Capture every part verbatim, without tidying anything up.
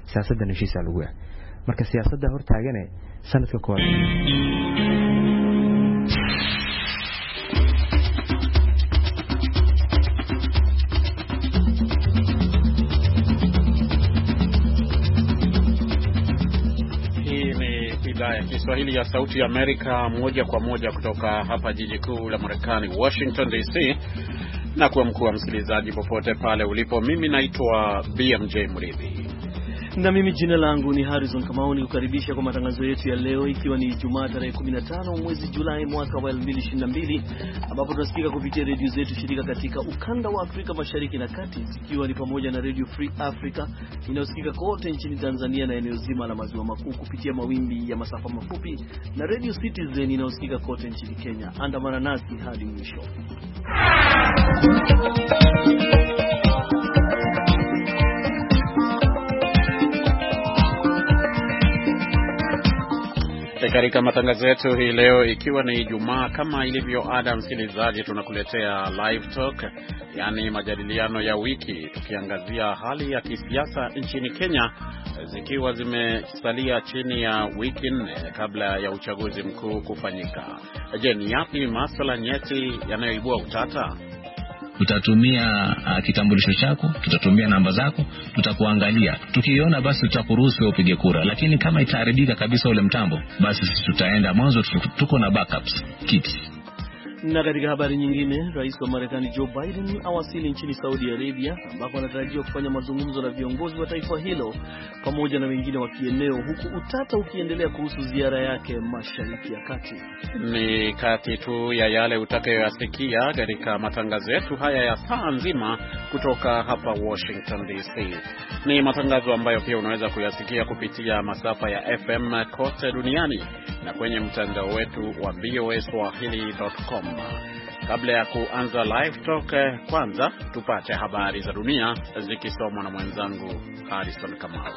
siyaasadda heshiisa lagu yahay marka siyaasadda hortaagane sanadka koowaad Kiswahili ya Sauti ya Amerika moja kwa moja kutoka hapa jiji kuu la Marekani Washington D C. Na kwa mkuu wa msikilizaji popote pale ulipo, mimi naitwa B M J Mridhi. Na mimi jina langu ni Harrison Kamau, nikukaribisha kwa matangazo yetu ya leo, ikiwa ni Ijumaa tarehe kumi na tano mwezi Julai mwaka wa elfu mbili ishirini na mbili, ambapo tunasikika kupitia redio zetu shirika katika ukanda wa Afrika Mashariki na Kati, zikiwa ni pamoja na Radio Free Africa inayosikika kote nchini Tanzania na eneo zima la maziwa makuu kupitia mawimbi ya masafa mafupi, na Radio Citizen inayosikika kote nchini Kenya. Andamana nasi hadi mwisho. Katika matangazo yetu hii leo, ikiwa ni Ijumaa, kama ilivyo ada, msikilizaji, tunakuletea live talk, yani majadiliano ya wiki, tukiangazia hali ya kisiasa nchini Kenya zikiwa zimesalia chini ya wiki nne kabla ya uchaguzi mkuu kufanyika. Je, ni yapi masuala nyeti yanayoibua utata? Utatumia uh, kitambulisho chako, tutatumia namba zako, tutakuangalia. Tukiona basi tutakuruhusu upige kura, lakini kama itaharibika kabisa ule mtambo, basi sisi tutaenda mwanzo, tuko na backups kits. Na katika habari nyingine, Rais wa Marekani Joe Biden awasili nchini Saudi Arabia, ambako anatarajiwa kufanya mazungumzo na viongozi wa taifa hilo pamoja na wengine wa kieneo, huku utata ukiendelea kuhusu ziara yake Mashariki ya Kati. Ni kati tu ya yale utakayoyasikia katika matangazo yetu haya ya saa nzima kutoka hapa Washington D C. Ni matangazo ambayo pia unaweza kuyasikia kupitia masafa ya F M kote duniani na kwenye mtandao wetu wa v o a swahili dot com. Kabla ya kuanza live talk, kwanza tupate habari za dunia zikisomwa na mwenzangu Harrison Kamau.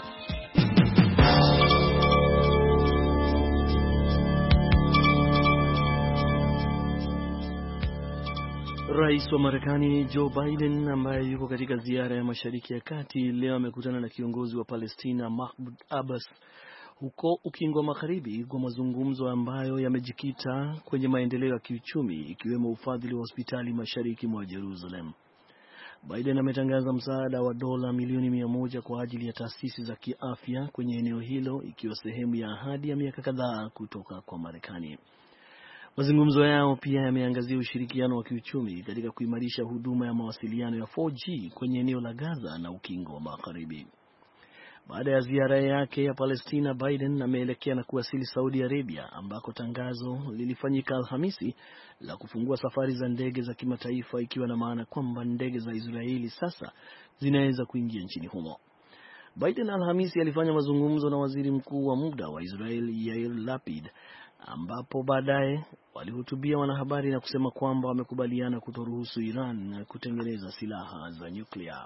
Rais wa Marekani Joe Biden, ambaye yuko katika ziara ya Mashariki ya Kati, leo amekutana na kiongozi wa Palestina Mahmoud Abbas huko Ukingo wa Magharibi kwa mazungumzo ambayo yamejikita kwenye maendeleo ya kiuchumi, ikiwemo ufadhili wa hospitali mashariki mwa Jerusalem. Biden ametangaza msaada wa dola milioni mia moja kwa ajili ya taasisi za kiafya kwenye eneo hilo, ikiwa sehemu ya ahadi ya miaka kadhaa kutoka kwa Marekani. Mazungumzo yao pia yameangazia ushirikiano wa kiuchumi katika kuimarisha huduma ya mawasiliano ya four G kwenye eneo la Gaza na Ukingo wa Magharibi. Baada ya ziara yake ya Palestina, Biden ameelekea na kuwasili Saudi Arabia, ambako tangazo lilifanyika Alhamisi la kufungua safari za ndege za kimataifa, ikiwa na maana kwamba ndege za Israeli sasa zinaweza kuingia nchini humo. Biden Alhamisi alifanya mazungumzo na waziri mkuu wa muda wa Israeli Yair Lapid, ambapo baadaye walihutubia wanahabari na kusema kwamba wamekubaliana kutoruhusu Iran kutengeneza silaha za nyuklia.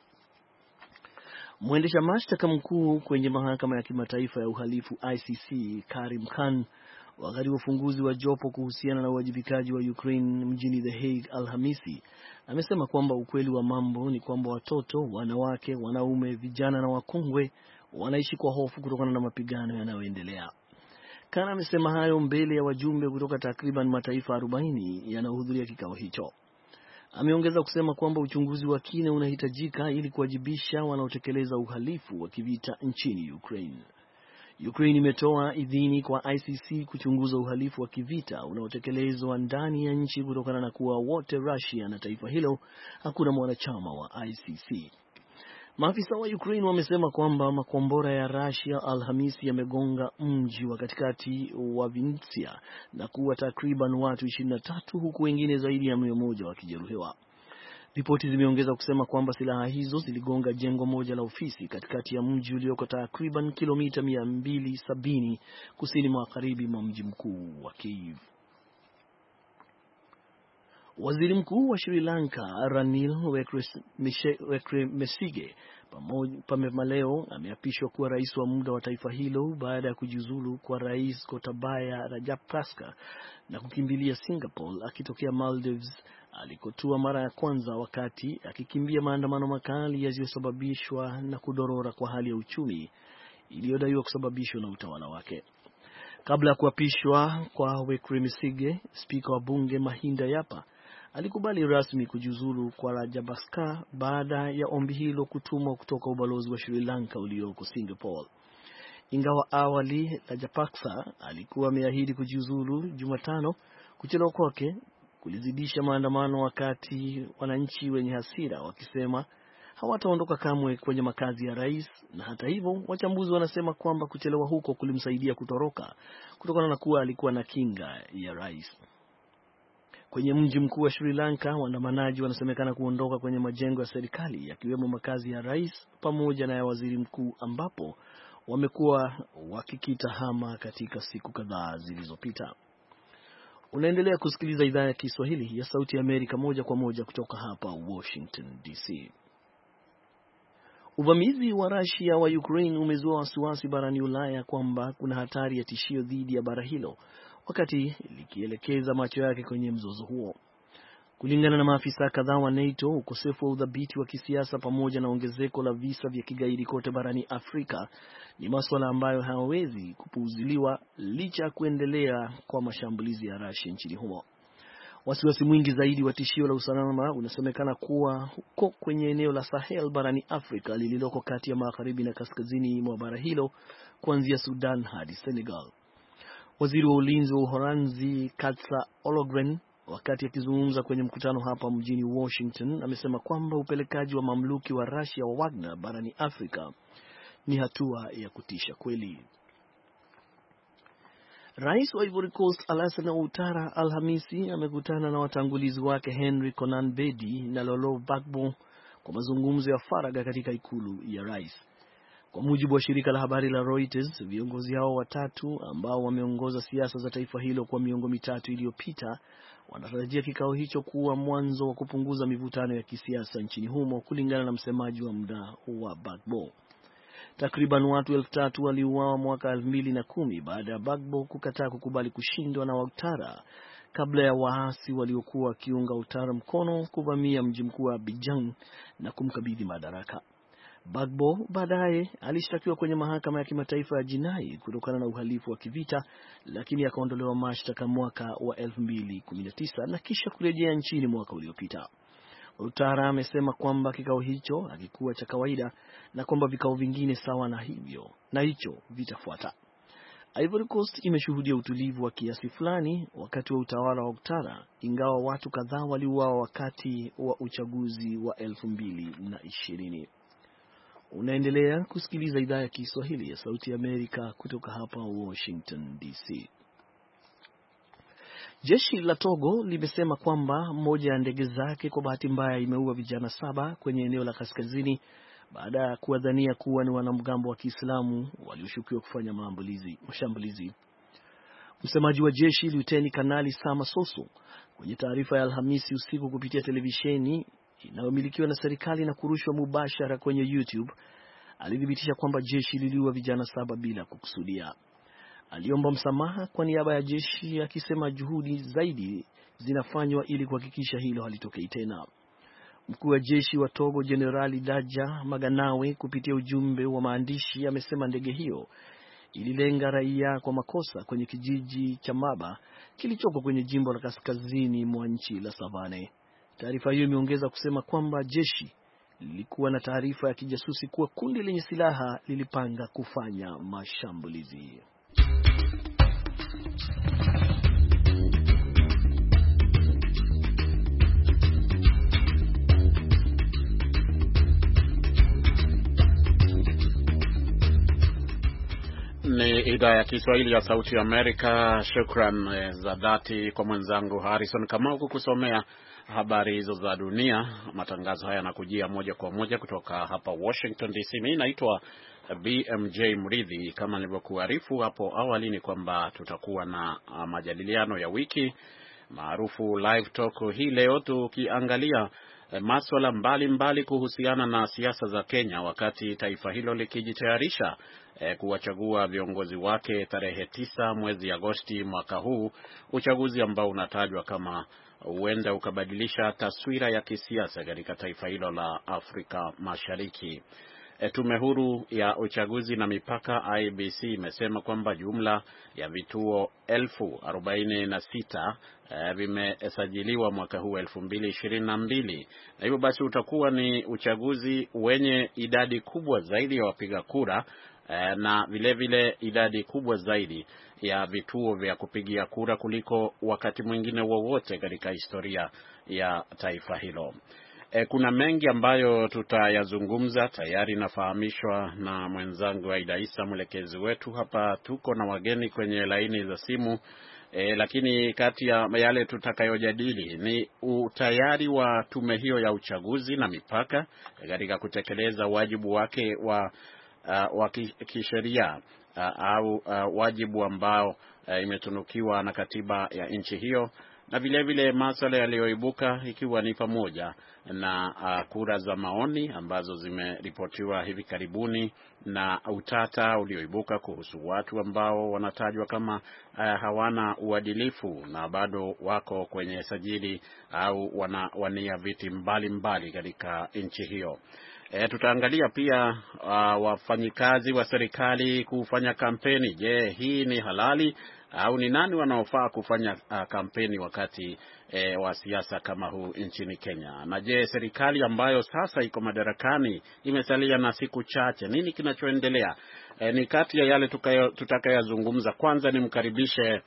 Mwendesha mashtaka mkuu kwenye mahakama ya kimataifa ya uhalifu I C C Karim Khan, wakati wa ufunguzi wa jopo kuhusiana na uwajibikaji wa Ukraine mjini The Hague Alhamisi, amesema kwamba ukweli wa mambo ni kwamba watoto, wanawake, wanaume, vijana na wakongwe wanaishi kwa hofu kutokana na mapigano yanayoendelea. Khan amesema hayo mbele ya wajumbe kutoka takriban mataifa arobaini yanayohudhuria kikao hicho. Ameongeza kusema kwamba uchunguzi wa kina unahitajika ili kuwajibisha wanaotekeleza uhalifu wa kivita nchini Ukraine. Ukraine imetoa idhini kwa I C C kuchunguza uhalifu wa kivita unaotekelezwa ndani ya nchi kutokana na kuwa wote Russia na taifa hilo hakuna mwanachama wa I C C. Maafisa wa Ukraine wamesema kwamba makombora ya Russia Alhamisi yamegonga mji wa katikati wa Vinnytsia na kuua takriban watu ishirini na tatu, huku wengine zaidi ya mia moja wakijeruhiwa. Ripoti zimeongeza kusema kwamba silaha hizo ziligonga jengo moja la ofisi katikati ya mji ulioko takriban kilomita mia mbili sabini kusini magharibi mwa mji mkuu wa Kyiv. Waziri Mkuu wa Sri Lanka Ranil Wickremesinghe pamoja leo ameapishwa kuwa rais wa muda wa taifa hilo baada ya kujiuzulu kwa Rais Gotabaya Rajapaksa na kukimbilia Singapore akitokea Maldives alikotua mara ya kwanza wakati akikimbia maandamano makali yaliyosababishwa na kudorora kwa hali ya uchumi iliyodaiwa kusababishwa na utawala wake. Kabla ya kuapishwa kwa Wickremesinghe, spika wa bunge Mahinda Yapa alikubali rasmi kujiuzulu kwa Rajapaksa baada ya ombi hilo kutumwa kutoka ubalozi wa Sri Lanka ulioko Singapore. Ingawa awali Rajapaksa alikuwa ameahidi kujiuzulu Jumatano, kuchelewa kwake kulizidisha maandamano, wakati wananchi wenye hasira wakisema hawataondoka kamwe kwenye makazi ya rais. Na hata hivyo, wachambuzi wanasema kwamba kuchelewa huko kulimsaidia kutoroka kutokana na kuwa alikuwa na kinga ya rais. Kwenye mji mkuu wa Sri Lanka, waandamanaji wanasemekana kuondoka kwenye majengo ya serikali yakiwemo makazi ya rais pamoja na ya waziri mkuu, ambapo wamekuwa wakikita hama katika siku kadhaa zilizopita. Unaendelea kusikiliza idhaa ya Kiswahili ya Sauti ya Amerika moja kwa moja kutoka hapa Washington D C. Uvamizi wa Russia wa Ukraine umezua wasiwasi barani Ulaya kwamba kuna hatari ya tishio dhidi ya bara hilo, wakati likielekeza macho yake kwenye mzozo huo. Kulingana na maafisa kadhaa wa NATO, ukosefu wa udhabiti wa kisiasa pamoja na ongezeko la visa vya kigaidi kote barani Afrika ni masuala ambayo hayawezi kupuuziliwa licha ya kuendelea kwa mashambulizi ya Russia nchini humo. Wasiwasi mwingi zaidi wa tishio la usalama unasemekana kuwa huko kwenye eneo la Sahel barani Afrika lililoko kati ya magharibi na kaskazini mwa bara hilo, kuanzia Sudan hadi Senegal. Waziri wa ulinzi wa Uholanzi Katsa Ollongren, wakati akizungumza kwenye mkutano hapa mjini Washington, amesema kwamba upelekaji wa mamluki wa Russia wa Wagner barani Afrika ni hatua ya kutisha kweli. Rais wa Ivory Coast Alassane Ouattara Alhamisi amekutana na watangulizi wake Henry Konan Bedi na Lolo Gbagbo kwa mazungumzo ya faragha katika ikulu ya rais. Kwa mujibu wa shirika la habari la Reuters, viongozi hao watatu ambao wameongoza siasa za taifa hilo kwa miongo mitatu iliyopita wanatarajia kikao hicho kuwa mwanzo wa kupunguza mivutano ya kisiasa nchini humo, kulingana na msemaji wa muda wa Gbagbo. Takriban watu elfu tatu waliuawa mwaka elfu mbili na kumi baada ya Gbagbo kukataa kukubali kushindwa na Ouattara kabla ya waasi waliokuwa wakiunga Ouattara mkono kuvamia mji mkuu wa Abidjan na kumkabidhi madaraka. Gbagbo baadaye alishtakiwa kwenye mahakama ya kimataifa ya jinai kutokana na uhalifu wa kivita, lakini akaondolewa mashtaka mwaka wa elfu mbili kumi na tisa na kisha kurejea nchini mwaka uliopita. Ouattara amesema kwamba kikao hicho hakikuwa cha kawaida na kwamba vikao vingine sawa na hivyo na hicho vitafuata. Ivory Coast imeshuhudia utulivu wa kiasi fulani wakati wa utawala wa Ouattara, ingawa watu kadhaa waliuawa wakati wa uchaguzi wa elfu mbili na ishirini. Unaendelea kusikiliza idhaa ya Kiswahili ya Sauti ya Amerika kutoka hapa Washington D C. Jeshi la Togo limesema kwamba moja ya ndege zake kwa bahati mbaya imeua vijana saba kwenye eneo la kaskazini baada ya kuwadhania kuwa ni wanamgambo wa Kiislamu walioshukiwa kufanya mashambulizi. Msemaji wa jeshi Luteni Kanali Sama Soso, kwenye taarifa ya Alhamisi usiku kupitia televisheni inayomilikiwa na serikali na kurushwa mubashara kwenye YouTube, alithibitisha kwamba jeshi liliua vijana saba bila kukusudia. Aliomba msamaha kwa niaba ya jeshi, akisema juhudi zaidi zinafanywa ili kuhakikisha hilo halitokei tena. Mkuu wa jeshi wa Togo Generali Daja Maganawe, kupitia ujumbe wa maandishi, amesema ndege hiyo ililenga raia kwa makosa kwenye kijiji cha Maba kilichoko kwenye jimbo la kaskazini mwa nchi la Savane. Taarifa hiyo imeongeza kusema kwamba jeshi lilikuwa na taarifa ya kijasusi kuwa kundi lenye silaha lilipanga kufanya mashambulizi. Ni idhaa ya Kiswahili ya Sauti ya Amerika. Shukran za dhati kwa mwenzangu Harrison Kamau kukusomea habari hizo za dunia. Matangazo haya yanakujia moja kwa moja kutoka hapa Washington D C. Mimi naitwa B M J Mridhi. Kama nilivyokuarifu hapo awali ni kwamba tutakuwa na majadiliano ya wiki maarufu Live Talk hii leo, tukiangalia masuala mbalimbali kuhusiana na siasa za Kenya, wakati taifa hilo likijitayarisha eh, kuwachagua viongozi wake tarehe tisa mwezi Agosti mwaka huu, uchaguzi ambao unatajwa kama huenda ukabadilisha taswira ya kisiasa katika taifa hilo la Afrika Mashariki. E, tume huru ya uchaguzi na mipaka I B C imesema kwamba jumla ya vituo elfu arobaini na sita e, vimesajiliwa mwaka huu elfu mbili ishirini na mbili, na hivyo basi utakuwa ni uchaguzi wenye idadi kubwa zaidi ya wapiga kura e, na vile vile idadi kubwa zaidi ya vituo vya kupigia kura kuliko wakati mwingine wowote katika historia ya taifa hilo. E, kuna mengi ambayo tutayazungumza. Tayari nafahamishwa na mwenzangu Aida Isa, mwelekezi wetu hapa. Tuko na wageni kwenye laini za simu, e, lakini kati ya yale tutakayojadili ni utayari wa tume hiyo ya uchaguzi na mipaka katika kutekeleza wajibu wake wa uh, wa kisheria uh, au uh, wajibu ambao uh, imetunukiwa na katiba ya nchi hiyo, na vile vile masuala yaliyoibuka ikiwa ni pamoja na uh, kura za maoni ambazo zimeripotiwa hivi karibuni, na utata ulioibuka kuhusu watu ambao wanatajwa kama uh, hawana uadilifu na bado wako kwenye sajili au wanawania viti mbalimbali katika nchi hiyo. E, tutaangalia pia uh, wafanyikazi wa serikali kufanya kampeni. Je, hii ni halali au ni nani wanaofaa kufanya uh, kampeni wakati eh, wa siasa kama huu nchini Kenya? Na je, serikali ambayo sasa iko madarakani imesalia na siku chache, nini kinachoendelea? Eh, ni kati ya yale tutakayozungumza. Kwanza nimkaribishe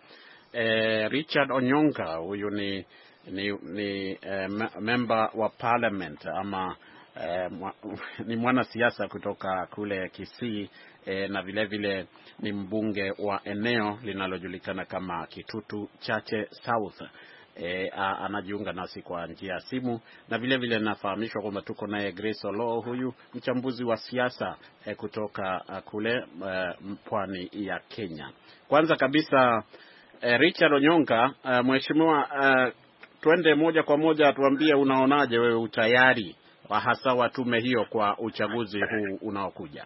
eh, Richard Onyonka. Huyu ni ni, ni eh, member wa parliament ama eh, mwa, ni mwanasiasa kutoka kule Kisii. E, na vile vile ni mbunge wa eneo linalojulikana kama Kitutu Chache South. E, a, anajiunga nasi kwa njia ya simu, na vile vile nafahamishwa kwamba tuko naye Grace Olo, huyu mchambuzi wa siasa e, kutoka a, kule a, pwani ya Kenya. Kwanza kabisa e, Richard Onyonka, mheshimiwa, twende moja kwa moja, tuambie unaonaje wewe utayari wa hasa wa tume hiyo kwa uchaguzi huu unaokuja?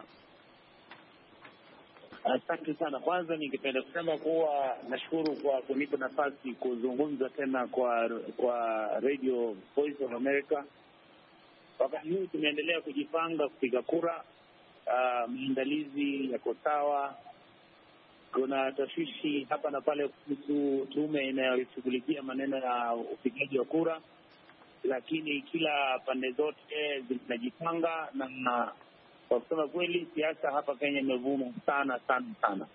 Asante sana. Kwanza ningependa kusema kuwa nashukuru kwa kunipa nafasi kuzungumza tena kwa kwa Radio Voice of America. Wakati huu tumeendelea kujipanga kupiga kura. Uh, maandalizi yako sawa. Kuna tashwishi hapa na pale kuhusu tume inayoshughulikia maneno ya upigaji wa kura, lakini kila pande zote zinajipanga, na kwa kusema kweli siasa hapa Kenya imevuma sana sana sana.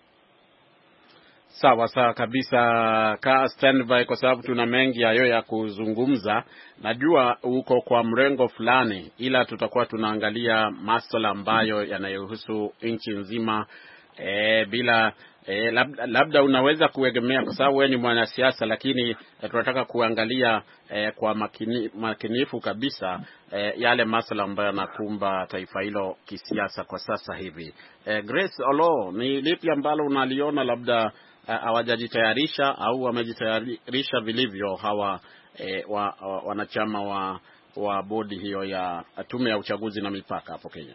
Sawa sawa kabisa. Ka standby kwa sababu tuna mengi hayo ya kuzungumza. Najua uko kwa mrengo fulani, ila tutakuwa tunaangalia masuala ambayo yanayohusu nchi nzima. E, bila e, labda, labda unaweza kuegemea kwa sababu wewe ni mwanasiasa, lakini e, tunataka kuangalia e, kwa makini, makinifu kabisa e, yale masuala ambayo yanakumba taifa hilo kisiasa kwa sasa hivi. E, Grace Olo, ni lipi ambalo unaliona labda hawajajitayarisha au wamejitayarisha vilivyo hawa e, wa, wa, wanachama wa wa bodi hiyo ya tume ya uchaguzi na mipaka hapo Kenya?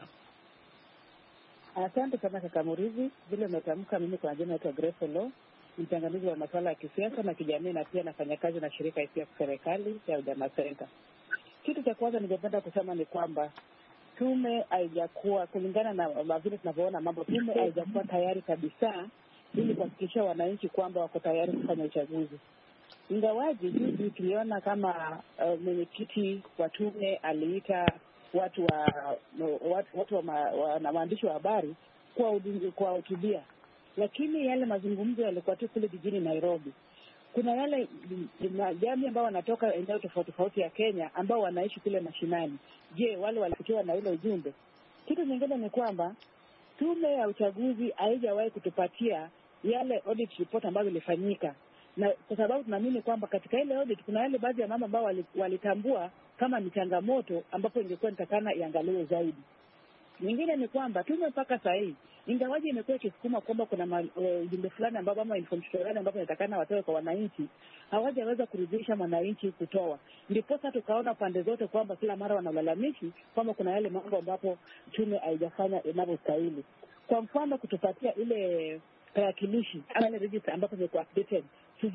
Asante sana kaka Murithi. Vile umetamka, mimi kwa jina naitwa Grace Law, mchanganuzi wa masuala ya kisiasa na kijamii, na pia nafanya kazi na shirika isiyo ya serikali ya Udama Center. Kitu cha kwanza ningependa kusema ni kwamba tume haijakuwa, kulingana na vile tunavyoona mambo, tume haijakuwa tayari kabisa ili kuhakikisha wananchi kwamba wako tayari kufanya uchaguzi. Ingawaji juzi tuliona kama uh, mwenyekiti wa tume aliita watu wa watu, watu wa, ma, wa na waandishi wa habari kwa kwa hutubia, lakini yale mazungumzo yalikuwa tu kule jijini Nairobi. Kuna yale jamii ambao wanatoka eneo tofauti tofauti ya Kenya ambao wanaishi kule mashinani. Je, wale walifikiwa na ile ujumbe? Kitu kingine ni kwamba tume ya uchaguzi haijawahi kutupatia yale audit report ambayo ilifanyika, na kwa sababu tunaamini kwamba katika ile audit kuna yale baadhi ya mambo ambao walitambua kama ni changamoto ambapo ingekuwa nitakana iangaliwe zaidi. Nyingine ni kwamba tume mpaka sasa hivi ingawaje imekuwa ikisukuma kwamba kuna ujumbe uh, fulani ambao kama information fulani ambapo inatakana watoe kwa wananchi, hawajaweza kuridhisha wananchi kutoa. Ndipo sasa tukaona pande zote kwamba kila mara wanalalamishi kwamba kuna yale mambo ambapo tume haijafanya inavyostahili. Kwa mfano kutupatia ile tarakilishi ama ile register ambapo ni updated, tujue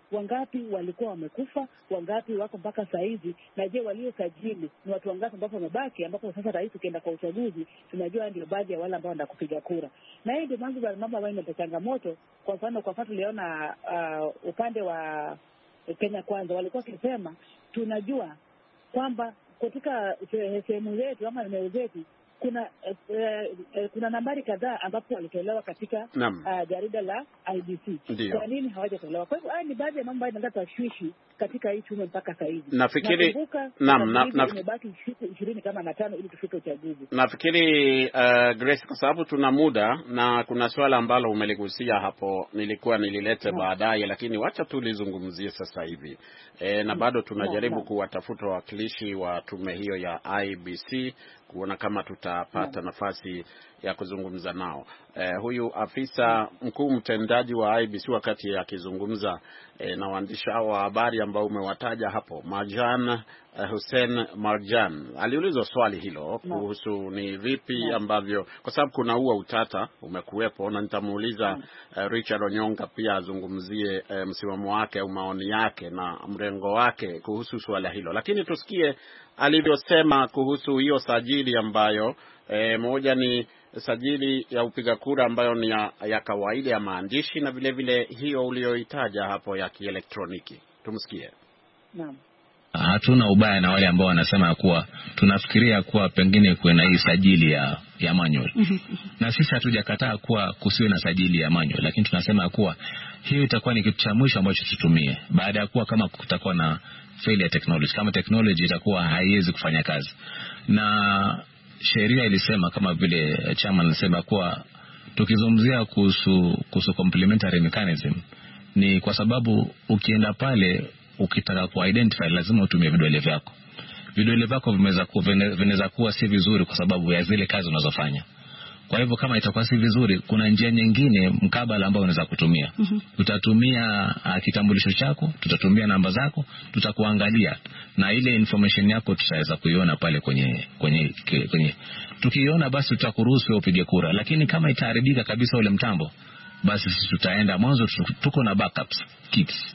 wangapi walikuwa wamekufa, wangapi wako mpaka saa hizi, na je waliosajili ni watu wangapi ambapo wamebaki, ambapo sasa rais ukienda kwa uchaguzi tunajua ndio baadhi ya wale ambao wanaenda kupiga kura. Na hii ndio mambo mambo ambayo inaleta changamoto. Kwa mfano kwa mfano tuliona uh, upande wa Kenya Kwanza walikuwa wakisema tunajua kwamba katika sehemu zetu ama eneo zetu kuna eh, eh, kuna nambari kadhaa ambapo walitolewa katika uh, jarida la I B C. Kwa nini hawajatolewa? Kwa hivyo haya ni baadhi ya mambo ambayo yanaleta tashwishi katika hii tume mpaka sasa hivi. Nafikiri naam na, na, imebaki ishirini kama na tano ili tufike uchaguzi. Nafikiri uh, Grace, kwa sababu tuna muda na kuna swala ambalo umeligusia hapo nilikuwa nililete no. baadaye, lakini wacha tulizungumzie sasa hivi. E, na bado tunajaribu no, no. kuwatafuta wawakilishi wa tume hiyo ya I B C kuona kama tutapata no. nafasi ya kuzungumza nao. Eh, huyu afisa mkuu mtendaji wa I B C wakati akizungumza eh, na waandishi wa habari ambao umewataja hapo, Marjan eh, Hussein Marjan, aliulizwa swali hilo no. kuhusu ni vipi no. ambavyo, kwa sababu kuna huo utata umekuwepo, na nitamuuliza no. eh, Richard Onyonga pia azungumzie eh, msimamo wake au maoni yake na mrengo wake kuhusu swala hilo, lakini tusikie alivyosema kuhusu hiyo sajili ambayo E, moja ni sajili ya upiga kura ambayo ni ya, ya kawaida ya maandishi na vile vile hiyo ulioitaja hapo ya kielektroniki. Tumsikie. Naam. Hatuna ubaya na wale ambao wanasema kuwa tunafikiria kuwa pengine kuwe na hii sajili ya ya manual. Na sisi hatujakataa kuwa kusiwe na sajili ya manual, lakini tunasema kuwa hiyo itakuwa ni kitu cha mwisho ambacho tutumie baada ya kuwa kama kutakuwa na failure technology, kama technology itakuwa haiwezi kufanya kazi. Na sheria ilisema kama vile chama anasema kuwa tukizungumzia kuhusu kuhusu complementary mechanism ni kwa sababu ukienda pale ukitaka ku identify lazima utumie vidole vyako. Vidole vyako vimeweza kuwa vinaweza kuwa si vizuri kwa sababu ya zile kazi unazofanya. Kwa hivyo kama itakuwa si vizuri, kuna njia nyingine mkabala ambao unaweza kutumia. Mm-hmm. Utatumia uh, kitambulisho chako, tutatumia namba zako, tutakuangalia na ile information yako tutaweza kuiona pale kwenye kwenye kwenye. Tukiiona basi tutakuruhusu upige kura, lakini kama itaharibika kabisa ule mtambo, basi sisi tutaenda mwanzo, tuko na backups kits.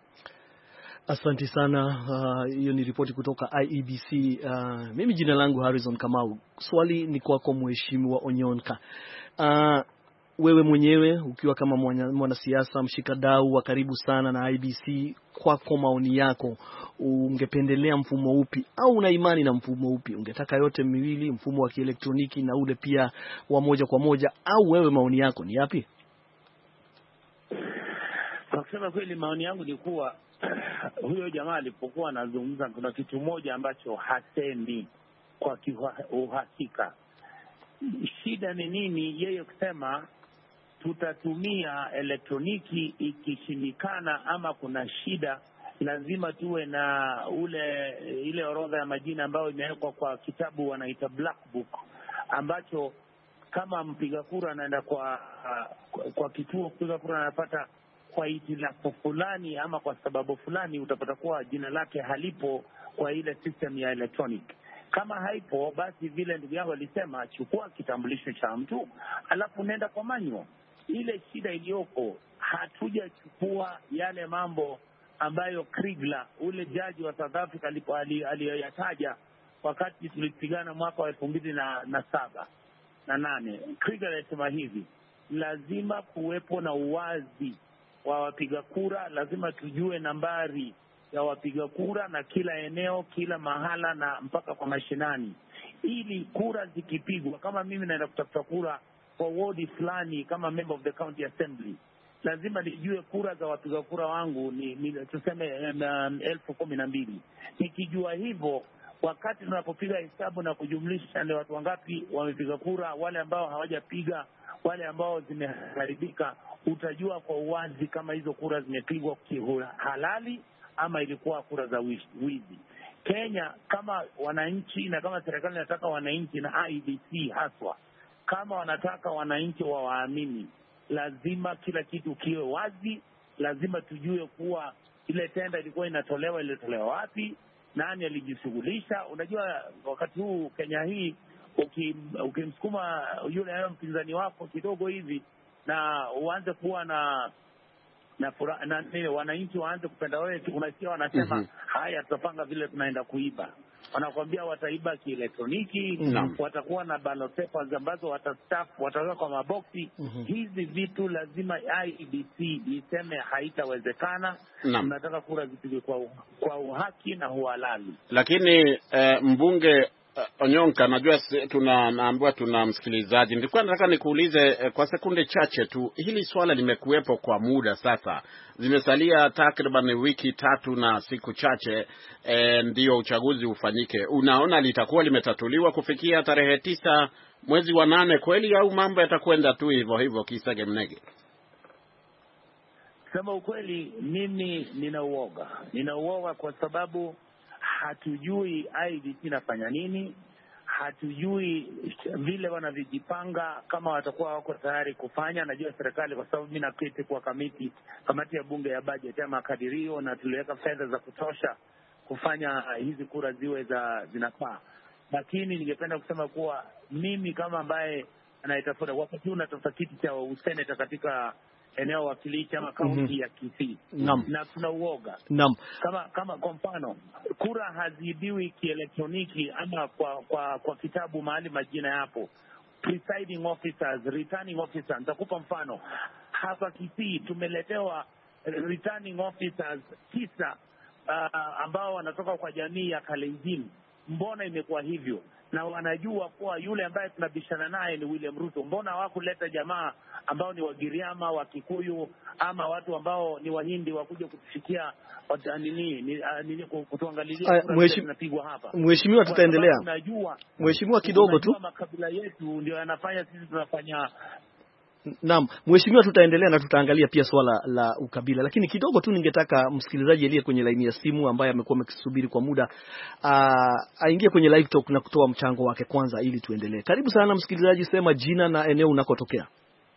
Asante sana. Hiyo uh, ni ripoti kutoka I E B C. Uh, mimi jina langu Harrison Kamau. Swali ni kwako Mheshimiwa Onyonka. Uh, wewe mwenyewe ukiwa kama mwanasiasa mshikadau wa karibu sana na I B C, kwako maoni yako, ungependelea mfumo upi au una imani na mfumo upi? Ungetaka yote miwili, mfumo wa kielektroniki na ule pia wa moja kwa moja, au wewe maoni yako ni yapi? Kwa kusema kweli maoni yangu ni kuwa huyo jamaa alipokuwa anazungumza kuna kitu moja ambacho hasemi kwa uhakika. Shida ni nini yeye kusema tutatumia elektroniki, ikishindikana ama kuna shida lazima tuwe na ule ile orodha ya majina ambayo imewekwa kwa kitabu wanaita black book, ambacho kama mpiga kura anaenda kwa kwa, kwa kituo kupiga kura anapata kwa hitilafu fulani ama kwa sababu fulani, utapata kuwa jina lake halipo kwa ile system ya electronic. Kama haipo, basi vile ndugu yangu alisema, chukua kitambulisho cha mtu alafu nenda kwa manual. Ile shida iliyoko, hatujachukua yale mambo ambayo Kriegler, ule jaji wa South Africa, aliyoyataja wakati tulipigana mwaka wa elfu mbili na saba na nane. Kriegler alisema hivi, lazima kuwepo na uwazi wa wapiga kura, lazima tujue nambari ya wapiga kura na kila eneo, kila mahala na mpaka kwa mashinani, ili kura zikipigwa, kama mimi naenda kutafuta kura kwa ward fulani kama member of the county assembly, lazima nijue kura za wapiga kura wangu ni, ni tuseme um, elfu kumi na mbili. Nikijua hivyo, wakati tunapopiga hesabu na kujumlisha ni watu wangapi wamepiga kura, wale ambao hawajapiga, wale ambao zimeharibika, utajua kwa uwazi kama hizo kura zimepigwa kihalali ama ilikuwa kura za wizi. Kenya, kama wananchi na kama serikali inataka wananchi na I E B C haswa, kama wanataka wananchi wa waamini, lazima kila kitu kiwe wazi. Lazima tujue kuwa ile tenda ilikuwa inatolewa, ilitolewa wapi, nani alijishughulisha. Unajua wakati huu Kenya hii, ukimsukuma yule mpinzani wako kidogo hivi na uanze kuwa na na fura, na nini wananchi waanze kupenda wewe. Unasikia wanasema mm-hmm. haya tutapanga vile tunaenda kuiba. Wanakuambia wataiba kielektroniki, mm-hmm. watakuwa na ballot papers ambazo watastaff wataweka kwa maboksi. Mm-hmm. Hizi vitu lazima I B C iseme haitawezekana. Tunataka kura zipigwe kwa kwa uhaki na uhalali. Lakini eh, mbunge Uh, Onyonka, najua tunaambiwa tuna msikilizaji. Nilikuwa nataka nikuulize uh, kwa sekunde chache tu, hili swala limekuwepo kwa muda sasa. Zimesalia takriban wiki tatu na siku chache eh, ndio uchaguzi ufanyike. Unaona litakuwa limetatuliwa kufikia tarehe tisa mwezi wa nane kweli, au mambo yatakwenda tu hivyo hivyo kisage mnege? Sema ukweli, mimi nina uoga. Nina uoga kwa sababu hatujui I B C inafanya nini, hatujui vile wanavyojipanga, kama watakuwa wako tayari kufanya. Najua serikali, kwa sababu mimi naketi kwa kamati kamati ya bunge ya budget ya makadirio, na tuliweka fedha za kutosha kufanya hizi kura ziwe za zinafaa. Lakini ningependa kusema kuwa mimi kama ambaye anaitafuta wakati huu natafuta kiti cha useneta katika eneo wakilishi ama kaunti mm-hmm. ya Kisii. Naam. Na tuna uoga. Naam. Kama kama kwa mfano kura hazibiwi kielektroniki ama kwa kwa kwa kitabu mahali majina yapo. Presiding officers, returning officers. Nitakupa mfano. Hapa Kisii tumeletewa returning officers tisa uh, ambao wanatoka kwa jamii ya Kalenjin. Mbona imekuwa hivyo? Na wanajua kuwa yule ambaye tunabishana naye ni William Ruto. Mbona hawakuleta jamaa ambao ni Wagiriama, wa Kikuyu ama watu ambao ni Wahindi wakuja kutufikia nini nini kutuangalilia kura zinapigwa hapa? Mheshimiwa, tutaendelea. Tunajua Mheshimiwa, kidogo tu. Makabila yetu ndio yanafanya sisi tunafanya. Naam, Mheshimiwa, tutaendelea na tutaangalia pia swala la ukabila, lakini kidogo tu ningetaka msikilizaji aliye kwenye laini ya simu ambaye amekuwa amekisubiri kwa muda uh, aingie kwenye live talk na kutoa mchango wake kwanza ili tuendelee. Karibu sana msikilizaji, sema jina na eneo unakotokea.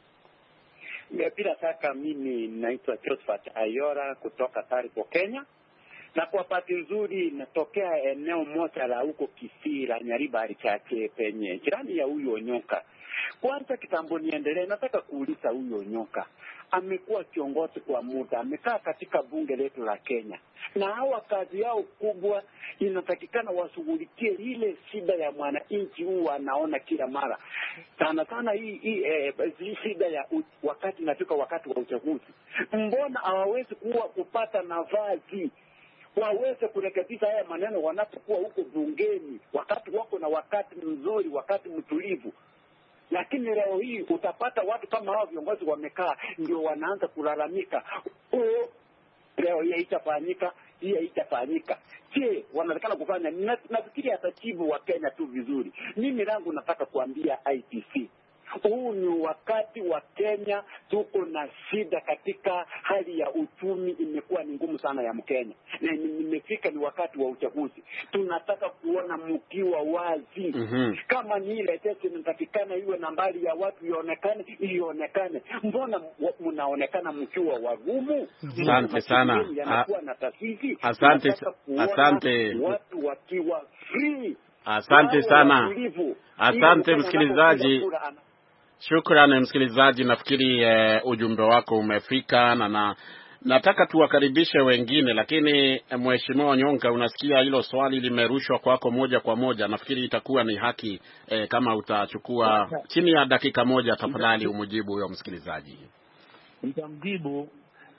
Bila shaka mimi naitwa Josephat Ayora kutoka Taribo, Kenya. Na kwa bahati nzuri natokea eneo moja la huko Kisii la Nyaribari chache penye jirani ya huyo Onyonka. Kwanza kitambo niendelee, nataka kuuliza huyo Onyonka. Amekuwa kiongozi kwa muda, amekaa katika bunge letu la Kenya. Na hawa kazi yao kubwa inatakikana washughulikie ile shida ya mwananchi huu anaona kila mara. Sana sana hii hii eh, shida ya u, wakati nafika wakati wa uchaguzi. Mbona hawawezi kuwa kupata nafasi waweze kurekebisha haya maneno wanapokuwa huko bungeni, wakati wako na wakati mzuri, wakati mtulivu? Lakini leo hii utapata watu kama hao viongozi wamekaa ndio wanaanza kulalamika, oh, leo hii haitafanyika, hii haitafanyika. Je, wanatakana kufanya? Nafikiri atachibu wa Kenya tu vizuri. Mimi langu nataka kuambia I T C, huu ni wakati wa Kenya, tuko na shida katika hali ya uchumi, imekuwa ni ngumu sana ya Mkenya. Na nimefika ni wakati wa uchaguzi. Tunataka kuona mkiwa wazi. Mm-hmm. Kama ni ile tete inatakikana iwe nambari ya watu ionekane, ionekane. Mbona mnaonekana mkiwa wagumu? Asante sana. Yanakuwa na tatizo. Asante. Asante. Watu wakiwa free. Asante sana. Asante msikilizaji. Shukrani msikilizaji, nafikiri uh, ujumbe wako umefika na, na nataka tuwakaribishe wengine, lakini Mheshimiwa Onyonka, unasikia hilo swali limerushwa kwako moja kwa moja. Nafikiri itakuwa ni haki eh, kama utachukua chini ya dakika moja tafadhali umujibu huyo msikilizaji. Nitamjibu,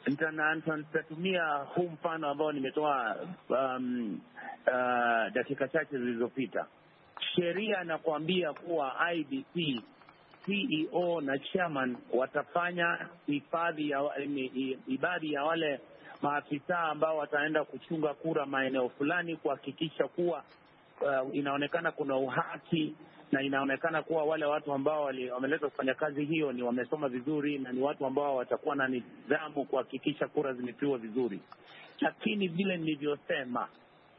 nitatumia huu mfano ambao nimetoa um, uh, dakika chache zilizopita. Sheria inakuambia kuwa I B C C E O na chairman watafanya hifadhi ya ibadi ya wale maafisa ambao wataenda kuchunga kura maeneo fulani, kuhakikisha kuwa uh, inaonekana kuna uhaki na inaonekana kuwa wale watu ambao wameleta kufanya kazi hiyo ni wamesoma vizuri na ni watu ambao watakuwa na nidhamu kuhakikisha kura zimepigwa vizuri. Lakini vile nilivyosema,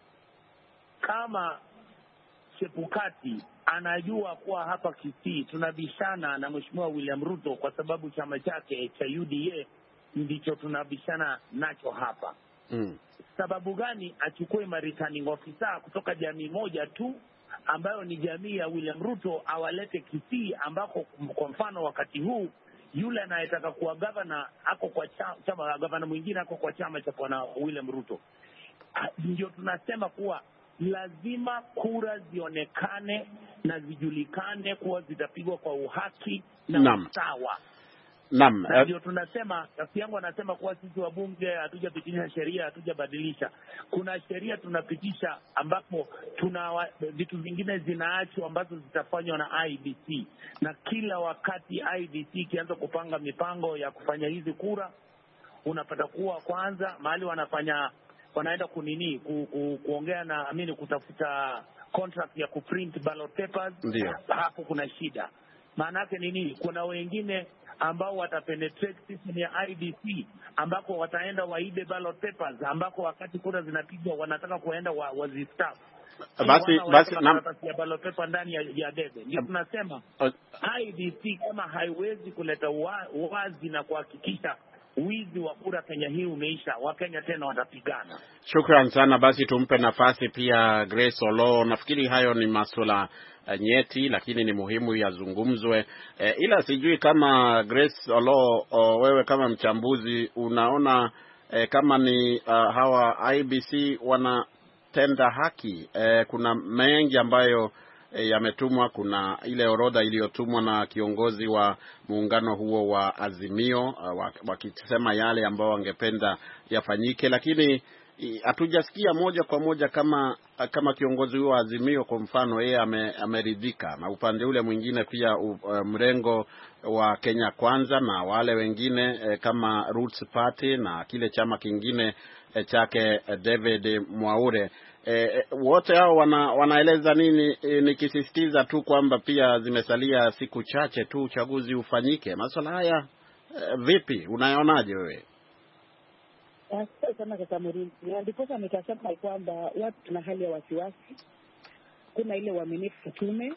kama Chebukati anajua kuwa hapa Kisii tunabishana na Mheshimiwa William Ruto kwa sababu chama chake cha U D A ndicho tunabishana nacho hapa. Mm. Sababu gani achukue returning officer kutoka jamii moja tu ambayo ni jamii ya William Ruto awalete Kisii, ambako kwa mfano wakati huu yule anayetaka kuwa governor ako kwa chama, chama governor mwingine ako kwa chama cha Bwana William Ruto. Ndio tunasema kuwa lazima kura zionekane na zijulikane kuwa zitapigwa kwa uhaki na usawa. Naam. Na ndio tunasema, rafiki yangu anasema kuwa sisi wabunge hatujapitisha sheria, hatujabadilisha. Kuna sheria tunapitisha ambapo tuna vitu vingine zinaachwa ambazo zitafanywa na I B C. Na kila wakati I B C ikianza kupanga mipango ya kufanya hizi kura, unapata kuwa kwanza mahali wanafanya wanaenda kunini ku, ku, kuongea na amini kutafuta contract ya kuprint ballot papers. Ndiyo. Hapo kuna shida. Maana yake nini? Kuna wengine ambao watapenetrate system ya I B C ambako wataenda waibe ballot papers ambako wakati kura zinapigwa wanataka kuenda wa, wazistaff. Basi basi na ya ballot paper ndani ya, ya debe. Ndio tunasema I B C kama haiwezi kuleta wazi na kuhakikisha wizi wa kura Kenya hii umeisha, Wakenya tena watapigana. Shukran sana. Basi tumpe nafasi pia Grace Olo. Nafikiri hayo ni masuala uh, nyeti lakini ni muhimu yazungumzwe. Uh, ila sijui kama Grace Olo, uh, wewe kama mchambuzi unaona uh, kama ni uh, hawa I B C wanatenda haki. Uh, kuna mengi ambayo E, yametumwa. Kuna ile orodha iliyotumwa na kiongozi wa muungano huo wa Azimio wakisema yale ambao wangependa yafanyike, lakini hatujasikia moja kwa moja kama kama kiongozi huo wa Azimio kwa mfano yeye ame, ameridhika na upande ule mwingine pia uh, mrengo wa Kenya Kwanza na wale wengine eh, kama Roots Party na kile chama kingine eh, chake eh, David Mwaure. E, wote hao wana, wanaeleza nini? E, nikisisitiza tu kwamba pia zimesalia siku chache tu uchaguzi ufanyike. Masuala haya e, vipi unayonaje wewe? Asante sana kaka Muridi. Ndipo nikasema kwamba watu tuna hali ya wasiwasi. Kuna ile uaminifu tume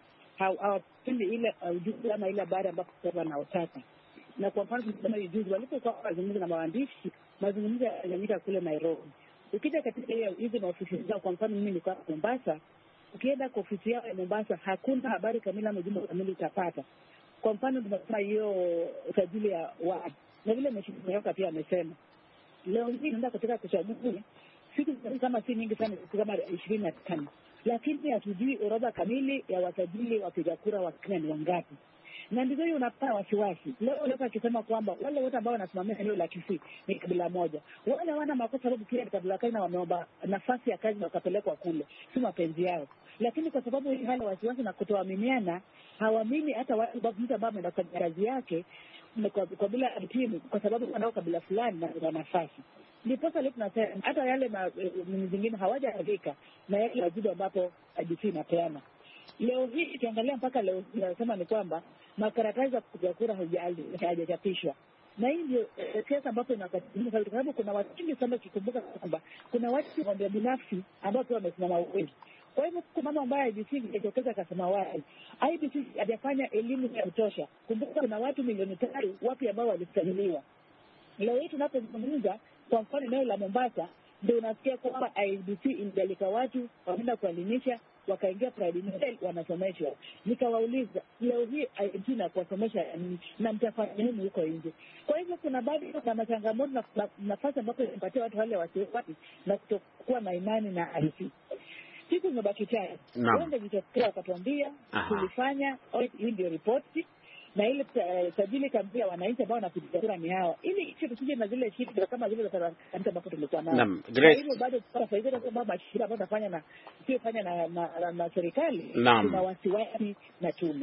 hawapendi ile ujuzi ama ile habari ambapo kwa naotaka. Na kwa mfano kama ujuzi walipokuwa wazungumza na maandishi, mazungumzo yanafanyika kule Nairobi. Ukija katika hizo maofisi zao, kwa mfano mimi niko Mombasa, ukienda kwa ofisi yao ya Mombasa hakuna habari kamili ama ujumbe kamili utapata. Kwa mfano tunasema hiyo usajili ya wa na vile mheshimiwa Yoka pia amesema leo hii tunaenda katika kuchaguzi siku kama si nyingi sana, kama ishirini na tano, lakini hatujui orodha kamili ya wasajili wapiga kura wa Kenya ni wangapi. Na ndivyo hiyo unapata wasiwasi. Leo leo akisema kwamba wale wote ambao wanasimamia eneo la Kisii ni kabila moja. Wale wana makosa sababu kile kabila kana wameomba nafasi ya kazi na wakapelekwa kule. Si mapenzi yao. Lakini kwa sababu hii hali wasiwasi na kutoaminiana, hawaamini hata watu mtu ambao ameenda kwa kazi yake kwa, kwa bila timu kwa sababu wanao kabila fulani na nafasi. Ndipo leo tunasema hata yale mingine hawajaridhika na yale wajibu ambapo I B C inapeana. Leo hii tukiangalia mpaka leo tunasema ni kwamba makaratasi ya kupiga kura hayajachapishwa. Na hii ndio kesi ambapo inakatiza kwa sababu kuna watu wengi sana kikumbuka kwamba kuna watu wa binafsi ambao pia wamesimama wengi. Kwa hivyo kuna mama ambaye I B C ilitokeza akasema wazi I B C hajafanya elimu ya kutosha. Kumbuka kuna watu milioni tatu wapi ambao walisajiliwa. Leo hii tunapozungumza kwa mfano eneo la Mombasa ndio unasikia kwamba I B C injalika watu wameenda kuelimisha wakaingia primary wanasomeshwa. Nikawauliza leo hii I B C na kuwasomesha na mtafanya nini huko nje? Kwa hivyo kuna baadhi ya changamoto na nafasi ambapo inapatia watu wale wasiwasi na kutokuwa na imani na I B C. Siku zimebaki chache. Wanda jitokea wakatuambia tulifanya hii ndio ripoti na ile uh, sajili kampia wananchi ambao wanapiga kura ni hao. Ili hicho tusije na zile shida kama zile za kanisa ambapo tulikuwa nazo. Kwa hivyo bado kwa faida kwa sababu shida ambazo tunafanya na sio fanya na na, na, na serikali na wasiwasi na tume.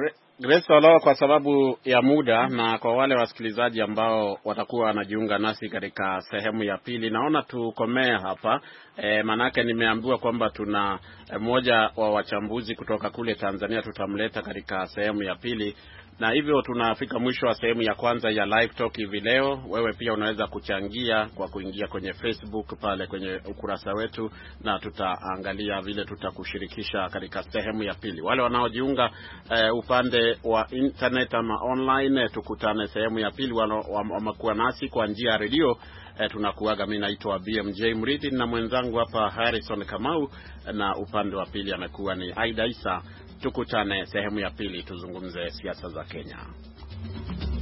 Grace Olo, kwa sababu ya muda na kwa wale wasikilizaji ambao watakuwa wanajiunga nasi katika sehemu ya pili, naona tukomee hapa. E, manake nimeambiwa kwamba tuna e, moja wa wachambuzi kutoka kule Tanzania tutamleta katika sehemu ya pili. Na hivyo tunafika mwisho wa sehemu ya kwanza ya Live Talk hivi leo. Wewe pia unaweza kuchangia kwa kuingia kwenye Facebook pale kwenye ukurasa wetu na tutaangalia vile tutakushirikisha katika sehemu ya pili. Wale wanaojiunga uh, upande wa internet ama online, tukutane sehemu ya pili. Wamekuwa nasi kwa njia ya redio. E, tunakuaga. Mimi naitwa B M J Mridhi na mwenzangu hapa Harrison Kamau, na upande wa pili amekuwa ni Aida Isa. Tukutane sehemu ya pili tuzungumze siasa za Kenya.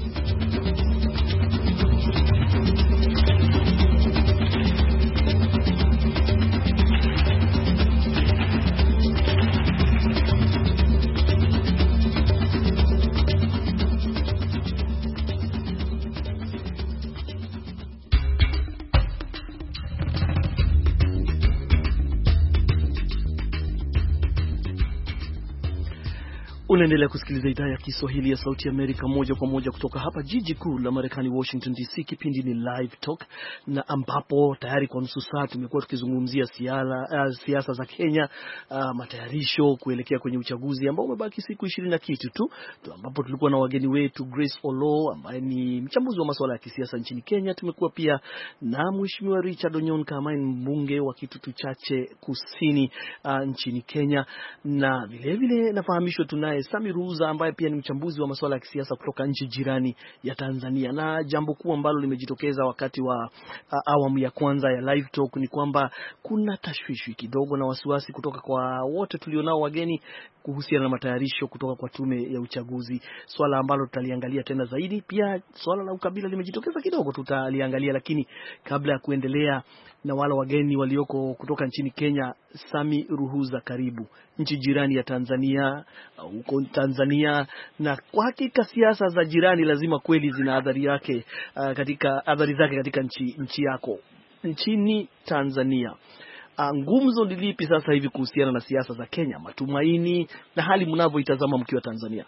Unaendelea kusikiliza idhaa ya Kiswahili ya Sauti ya Amerika moja kwa moja kutoka hapa jiji kuu la Marekani, Washington D C. Kipindi ni Live Talk, na ambapo tayari kwa nusu saa tumekuwa tukizungumzia siasa, uh, siasa za Kenya, uh, matayarisho kuelekea kwenye uchaguzi ambao umebaki siku ishirini na kitu tu, ambapo tulikuwa na wageni wetu Grace Olo ambaye ni mchambuzi wa masuala ya kisiasa nchini Kenya. Tumekuwa pia na Mheshimiwa Richard Onyonka ambaye ni mbunge wa Kitutu Chache Kusini uh, nchini Kenya, na vile vile nafahamishwa tunaye Sami Ruhuza ambaye pia ni mchambuzi wa masuala ya kisiasa kutoka nchi jirani ya Tanzania. Na jambo kuu ambalo limejitokeza wakati wa uh, awamu ya kwanza ya Live Talk ni kwamba kuna tashwishi kidogo na wasiwasi kutoka kwa wote tulionao wageni kuhusiana na matayarisho kutoka kwa tume ya uchaguzi, swala ambalo tutaliangalia tena zaidi. Pia swala la ukabila limejitokeza kidogo, tutaliangalia. Lakini kabla ya kuendelea na wale wageni walioko kutoka nchini Kenya, Sami Ruhuza, karibu. Nchi jirani ya Tanzania, huko Tanzania, na kwa hakika siasa za jirani lazima kweli zina adhari yake, uh, katika adhari zake katika nchi nchi yako. Nchini Tanzania, ngumzo ni lipi sasa hivi kuhusiana na siasa za Kenya, matumaini na hali mnavyoitazama mkiwa Tanzania?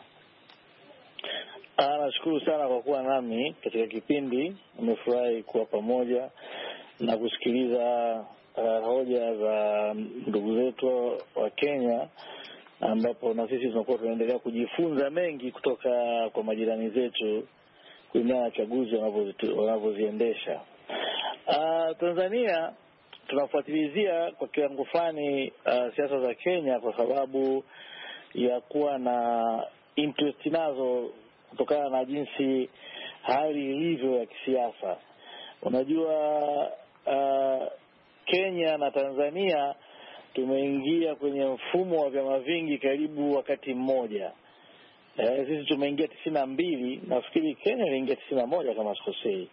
Ah, nashukuru sana kwa kuwa nami katika kipindi. Nimefurahi kuwa pamoja na kusikiliza uh, hoja za ndugu zetu wa Kenya, ambapo na sisi tunakuwa tunaendelea kujifunza mengi kutoka kwa majirani zetu kulingana na chaguzi wanavyoziendesha. Uh, Tanzania tunafuatilizia kwa kiwango fulani uh, siasa za Kenya kwa sababu ya kuwa na interest nazo kutokana na jinsi hali ilivyo ya kisiasa. Unajua uh, Kenya na Tanzania tumeingia kwenye mfumo wa vyama vingi karibu wakati mmoja. Eh, sisi tumeingia tisini na mbili, nafikiri Kenya iliingia tisini na moja kama sikosei.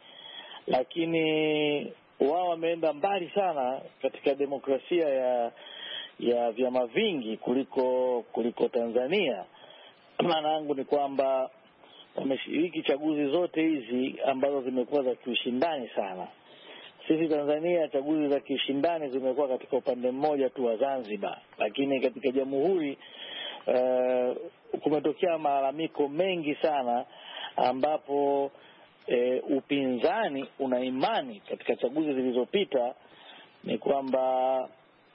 Lakini wao wameenda mbali sana katika demokrasia ya ya vyama vingi kuliko kuliko Tanzania. Maana yangu ni kwamba wameshiriki chaguzi zote hizi ambazo zimekuwa za kiushindani sana. Sisi Tanzania chaguzi za kiushindani zimekuwa katika upande mmoja tu wa Zanzibar, lakini katika jamhuri uh, kumetokea malalamiko mengi sana ambapo E, upinzani una imani katika chaguzi zilizopita ni kwamba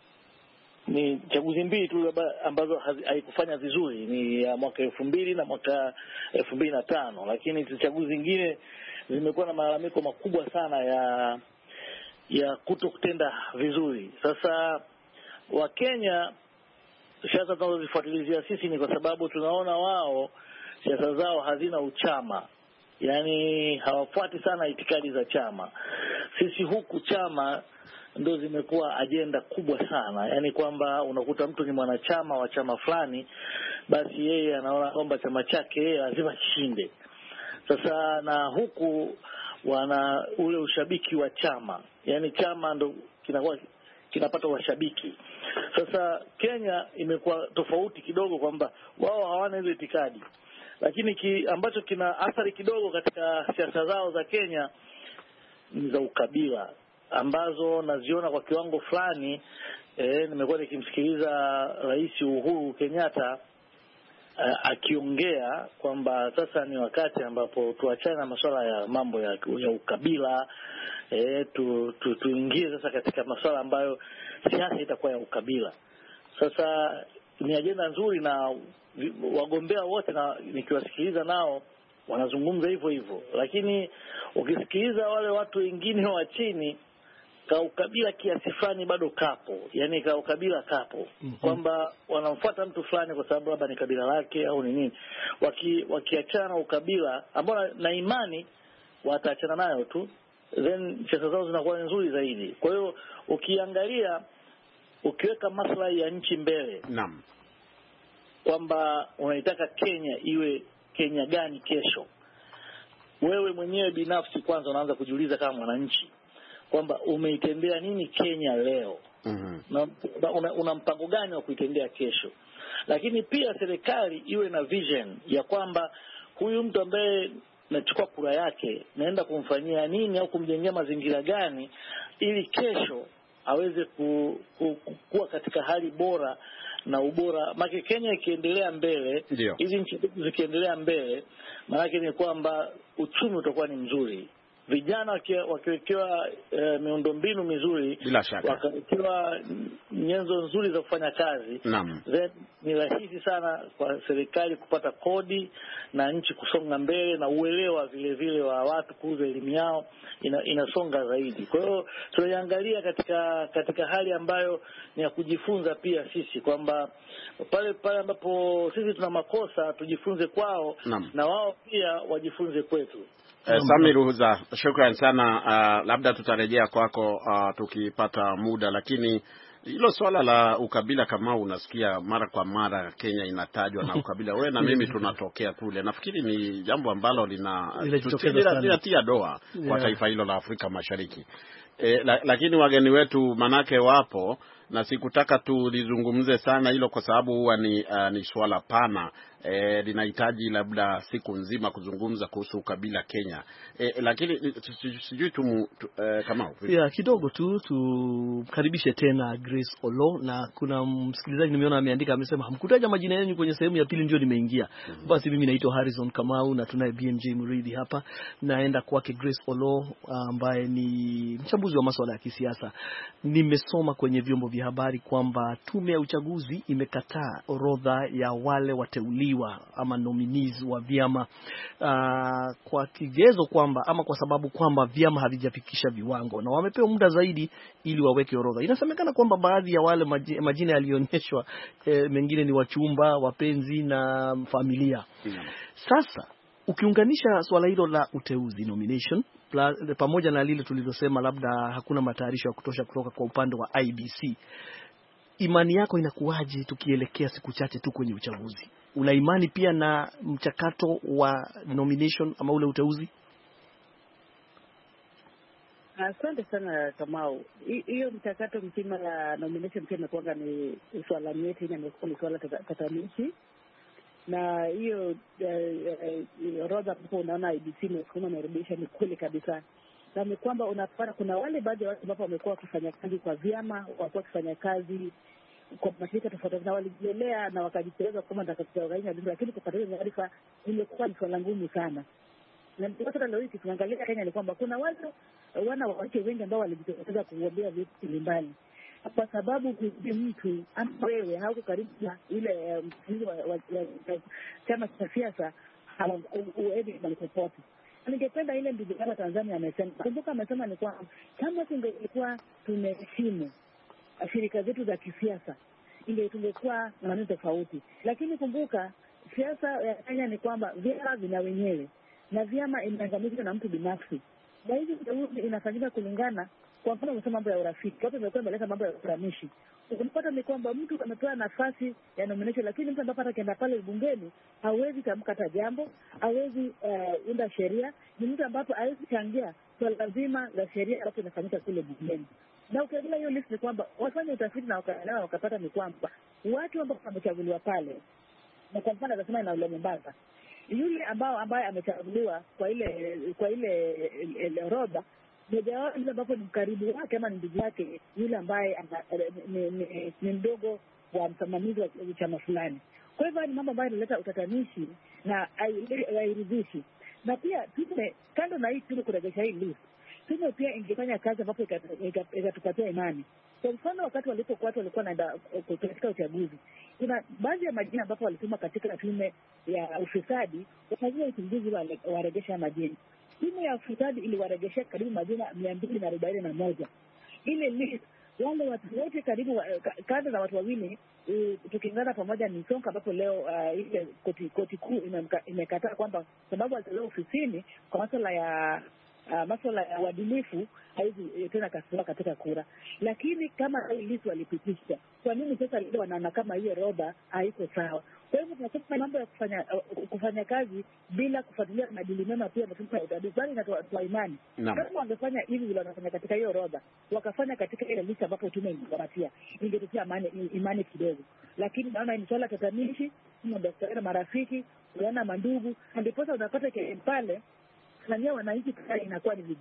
ni chaguzi mbili tu ambazo haikufanya vizuri, ni ya mwaka elfu mbili na mwaka elfu mbili na tano, lakini chaguzi zingine zimekuwa na malalamiko makubwa sana ya ya kutokutenda vizuri. Sasa Wakenya siasa tunazozifuatilizia sisi ni kwa sababu tunaona wao siasa zao hazina uchama, yaani hawafuati sana itikadi za chama. Sisi huku chama ndo zimekuwa ajenda kubwa sana, yaani kwamba unakuta mtu ni mwanachama wa chama fulani, basi yeye anaona kwamba chama chake yeye lazima kishinde. Sasa na huku wana ule ushabiki wa chama, yaani chama ndo kinakuwa kinapata washabiki. Sasa Kenya imekuwa tofauti kidogo kwamba wao hawana ile itikadi, lakini ki, ambacho kina athari kidogo katika siasa zao za Kenya ni za ukabila, ambazo naziona kwa kiwango fulani. Eh, nimekuwa nikimsikiliza Rais Uhuru Kenyatta uh, akiongea kwamba sasa ni wakati ambapo tuachane na masuala ya mambo ya, ya ukabila, eh, tu, tu, tuingie sasa katika masuala ambayo siasa itakuwa ya ukabila. Sasa ni ajenda nzuri na wagombea wote na nikiwasikiliza nao wanazungumza hivyo hivyo, lakini ukisikiliza wale watu wengine wa chini, ka ukabila kiasi fulani bado kapo, yani ka ukabila kapo, mm-hmm. kwamba wanamfuata mtu fulani kwa sababu labda ni kabila lake au ni nini. Waki wakiachana ukabila ambao na imani wataachana nayo tu, then siasa zao zinakuwa nzuri zaidi. Kwa hiyo ukiangalia, ukiweka maslahi ya nchi mbele, naam, kwamba unaitaka Kenya iwe Kenya gani kesho, wewe mwenyewe binafsi kwanza unaanza kujiuliza kama mwananchi kwamba umeitendea nini Kenya leo, mm-hmm. na una, una mpango gani wa kuitendea kesho. Lakini pia serikali iwe na vision ya kwamba huyu mtu ambaye nachukua kura yake naenda kumfanyia nini au kumjengea mazingira gani ili kesho aweze ku, ku, ku, kuwa katika hali bora na ubora. Maana Kenya ikiendelea mbele, hizi nchi zikiendelea mbele, maana ni kwamba uchumi utakuwa ni mzuri. Vijana wakiwekewa e, miundombinu mizuri, wakawekewa nyenzo nzuri za kufanya kazi, then ni rahisi sana kwa serikali kupata kodi na nchi kusonga mbele, na uelewa vile vile wa watu kuuza elimu yao ina, inasonga zaidi. Kwa hiyo tunaiangalia katika katika hali ambayo ni ya kujifunza pia sisi, kwamba pale pale ambapo sisi tuna makosa tujifunze kwao, Nam. na wao pia wajifunze kwetu. Eh, Sami Ruhuza, shukrani sana. Uh, labda tutarejea kwako uh, tukipata muda, lakini hilo swala la ukabila kama unasikia mara kwa mara Kenya inatajwa na ukabila, wewe na mimi tunatokea kule. Nafikiri ni jambo ambalo lina linatia doa yeah. kwa taifa hilo la Afrika Mashariki. Eh, la, lakini wageni wetu manake wapo, na sikutaka tulizungumze sana hilo kwa sababu huwa ni uh, ni swala pana, eh, linahitaji labda siku nzima kuzungumza kuhusu ukabila Kenya. Eh, lakini sijui tu eh, kama yeah, kidogo tu tukaribishe tena Grace Olo, na kuna msikilizaji nimeona ameandika amesema hamkutaja majina yenu kwenye sehemu ya pili, ndio nimeingia. Mm-hmm. Basi mimi naitwa Harrison Kamau na tunaye B M J Muridhi hapa, naenda kwake Grace Olo ambaye ni mchambuzi wa masuala ya kisiasa. Nimesoma kwenye vyombo vya habari kwamba tume ya uchaguzi imekataa orodha ya wale wateuliwa ama nominees wa vyama uh, kwa kigezo kwamba ama kwa sababu kwamba vyama havijafikisha viwango, na wamepewa muda zaidi ili waweke orodha. Inasemekana kwamba baadhi ya wale majina yalionyeshwa eh, mengine ni wachumba, wapenzi na familia. Mm. Sasa ukiunganisha swala hilo la uteuzi nomination pamoja na lile tulilosema labda hakuna matayarisho ya kutosha kutoka kwa upande wa I B C, imani yako inakuwaje tukielekea siku chache tu kwenye uchaguzi? Una imani pia na mchakato wa nomination ama ule uteuzi? Asante sana Kamau. Hiyo mchakato mzima la nomination pia imekuwa ni swala nyeti na imekuwa ni swala tatanishi. Na hiyo orodha hapo unaona I B C imesema imerudisha ni kweli kabisa. Na ni kwamba unapata kuna wale baadhi ya watu ambao wamekuwa wakifanya kazi kwa vyama, wamekuwa wakifanya kazi kwa mashirika tofauti na walijielea na wakajiteleza kama ndakatia uraia, lakini kupata hiyo taarifa imekuwa ni swala ngumu sana. Na hata leo hii tunaangalia Kenya ni kwamba kuna watu wana wake wengi ambao walijitokeza kugombea viti mbalimbali kwa sababu ni mtu ama wewe hauko karibu na ile chama cha siasa uende malipoti. Ningependa ile ndugu kama Tanzania amesema, kumbuka amesema ni kwamba kama tungekuwa tumeheshimu shirika zetu za kisiasa ile tungekuwa na maneno tofauti. Lakini kumbuka siasa ya Kenya ni kwamba vyama vina wenyewe na vyama imeangamizwa na mtu binafsi. Na hizi inafanyika kulingana, kwa mfano unasema mambo ya urafiki, watu wamekuwa mbeleza mambo ya uramishi. Unapata ni kwamba mtu amepewa nafasi ya nomination, lakini mtu ambaye atakwenda pale bungeni hawezi tamka hata jambo, hawezi uh, unda sheria, ni mtu ambaye hawezi changia swala so lazima la sheria ambayo inafanyika kule bungeni. Na ukiangalia hiyo list ni kwamba wafanye utafiti na wakaelewa wakapata ni kwamba watu ambao wamechaguliwa pale, na kwa mfano nasema ina ule Mombasa, yule ambao ambaye amechaguliwa kwa ile kwa ile orodha mmoja wao ndio ambapo ni karibu wake ama ndugu yake yule ambaye ni mdogo wa msimamizi wa chama fulani. Kwa hivyo ni mambo ambayo yanaleta utatanishi na hairidhishi. Na pia tume kando na hii tume kurejesha hii list, tume pia ingefanya kazi ambapo ikatupatia imani. Kwa mfano wakati walipokuwa watu walikuwa naenda katika uchaguzi, kuna baadhi ya majina ambapo walituma katika tume ya ufisadi wakafanya uchunguzi warejesha majina. Timu ya ufisadi iliwarejesha karibu majina mia mbili na arobaini na moja. Ile list wale watu wote karibu kanda na watu wawili tukingana pamoja ni Sonka, ambapo leo uh, ile koti koti kuu imekataa kwamba sababu alitolewa ofisini kwa masuala ya uh, masuala ya uadilifu haizi tena kasema katika kura. Lakini kama hii list walipitisha, kwa nini sasa leo wanaona kama hiyo roba haiko sawa? Kwa hivyo tunasema mambo ya kufanya uh, kufanya kazi bila kufuatilia maadili mema pia mtumpa utadili, bali na kwa imani. Kama wangefanya hivi vile wanafanya katika hiyo roba, wakafanya katika ile list ambapo tume ingepatia, ingetutia imani imani kidogo. Lakini naona ni swala tatanishi, kama daktari na marafiki, kuona mandugu, ndipo unapata pale Tanzania wananchi kama inakuwa ni vigumu.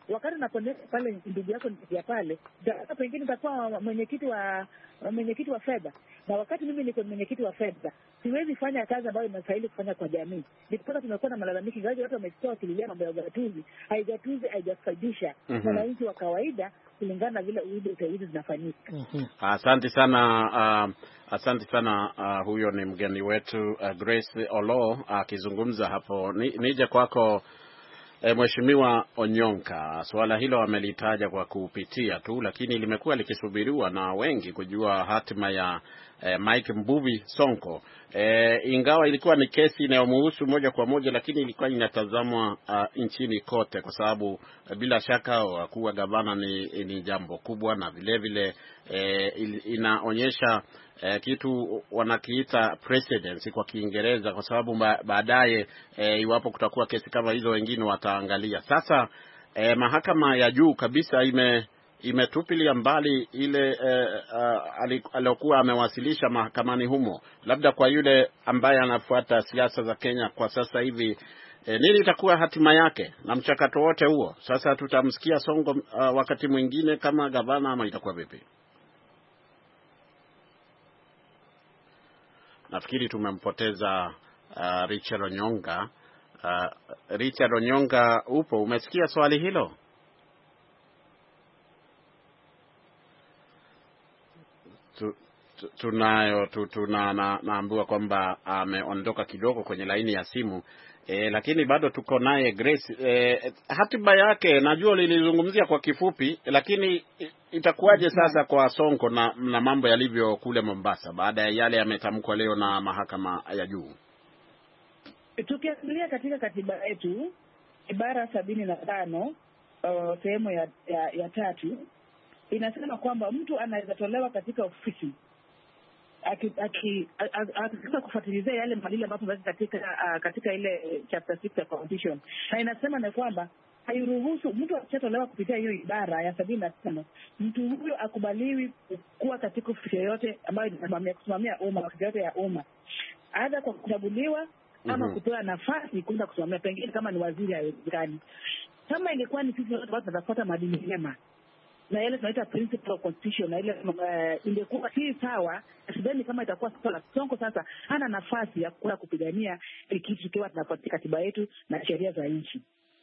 wakati unaponea pale ndugu yako nikia pale, hata pengine nitakuwa mwenyekiti wa mwenyekiti wa fedha, na wakati mimi niko mwenyekiti wa fedha siwezi fanya kazi ambayo inastahili kufanya kwa jamii. Ndipo tumekuwa na malalamiki ngaji watu wametoa kililia mambo ya ugatuzi, haigatuzi haijafaidisha wananchi mm-hmm. wa kawaida kulingana na vile uibu uteuzi zinafanyika. Mm-hmm. Asante sana uh, asante sana uh, huyo ni mgeni wetu uh, Grace Olo akizungumza uh, hapo. Ni, nije kwako E, Mheshimiwa Onyonka, swala hilo amelitaja kwa kupitia tu, lakini limekuwa likisubiriwa na wengi kujua hatima ya e, Mike Mbuvi Sonko. E, ingawa ilikuwa ni kesi inayomhusu moja kwa moja, lakini ilikuwa inatazamwa uh, nchini kote kwa sababu uh, bila shaka kuwa gavana ni, ni jambo kubwa, na vile vile e, inaonyesha E, kitu wanakiita precedence kwa Kiingereza, kwa sababu baadaye e, iwapo kutakuwa kesi kama hizo wengine wataangalia. Sasa e, mahakama ya juu kabisa ime imetupilia mbali ile e, uh, aliyokuwa amewasilisha mahakamani humo. Labda kwa yule ambaye anafuata siasa za Kenya kwa sasa hivi, e, nini itakuwa hatima yake na mchakato wote huo? Sasa tutamsikia Sonko uh, wakati mwingine kama gavana ama itakuwa vipi? Nafikiri tumempoteza uh, Richard Onyonga. Uh, Richard Onyonga, upo? Umesikia swali hilo? Tu, tu, tunayo tu, tuna na, naambiwa kwamba ameondoka kidogo kwenye laini ya simu. E, lakini bado tuko naye Grace. E, hatima yake najua lilizungumzia kwa kifupi, lakini itakuwaje sasa kwa Sonko na, na mambo yalivyo kule Mombasa baada ya yale yametamkwa leo na mahakama ya juu? Tukiangalia katika katiba yetu ibara sabini na tano uh, sehemu ya, ya, ya tatu inasema kwamba mtu anaweza tolewa katika ofisi akitaka kufuatilia yale madili ambayo tunaweza katika uh, katika ile chapter six ya constitution, na inasema na kwamba hairuhusu mtu akitolewa kupitia hiyo ibara ya sabini na tano mtu huyo akubaliwi kuwa katika ofisi yoyote ambayo inasimamia kusimamia umma, ofisi yote ya umma, aidha kwa kuchaguliwa ama mm-hmm. kupewa nafasi kwenda kusimamia, pengine kama ni waziri haiwezekani. Kama ingekuwa ni sisi wote watu tunafuata maadili mema na yale tunaita principle of constitution, na ile uh, ingekuwa si sawa, sidhani kama itakuwa sawa. Sonko sasa hana nafasi ya kula kupigania kitu kikiwa tunafuata katiba yetu na sheria za nchi.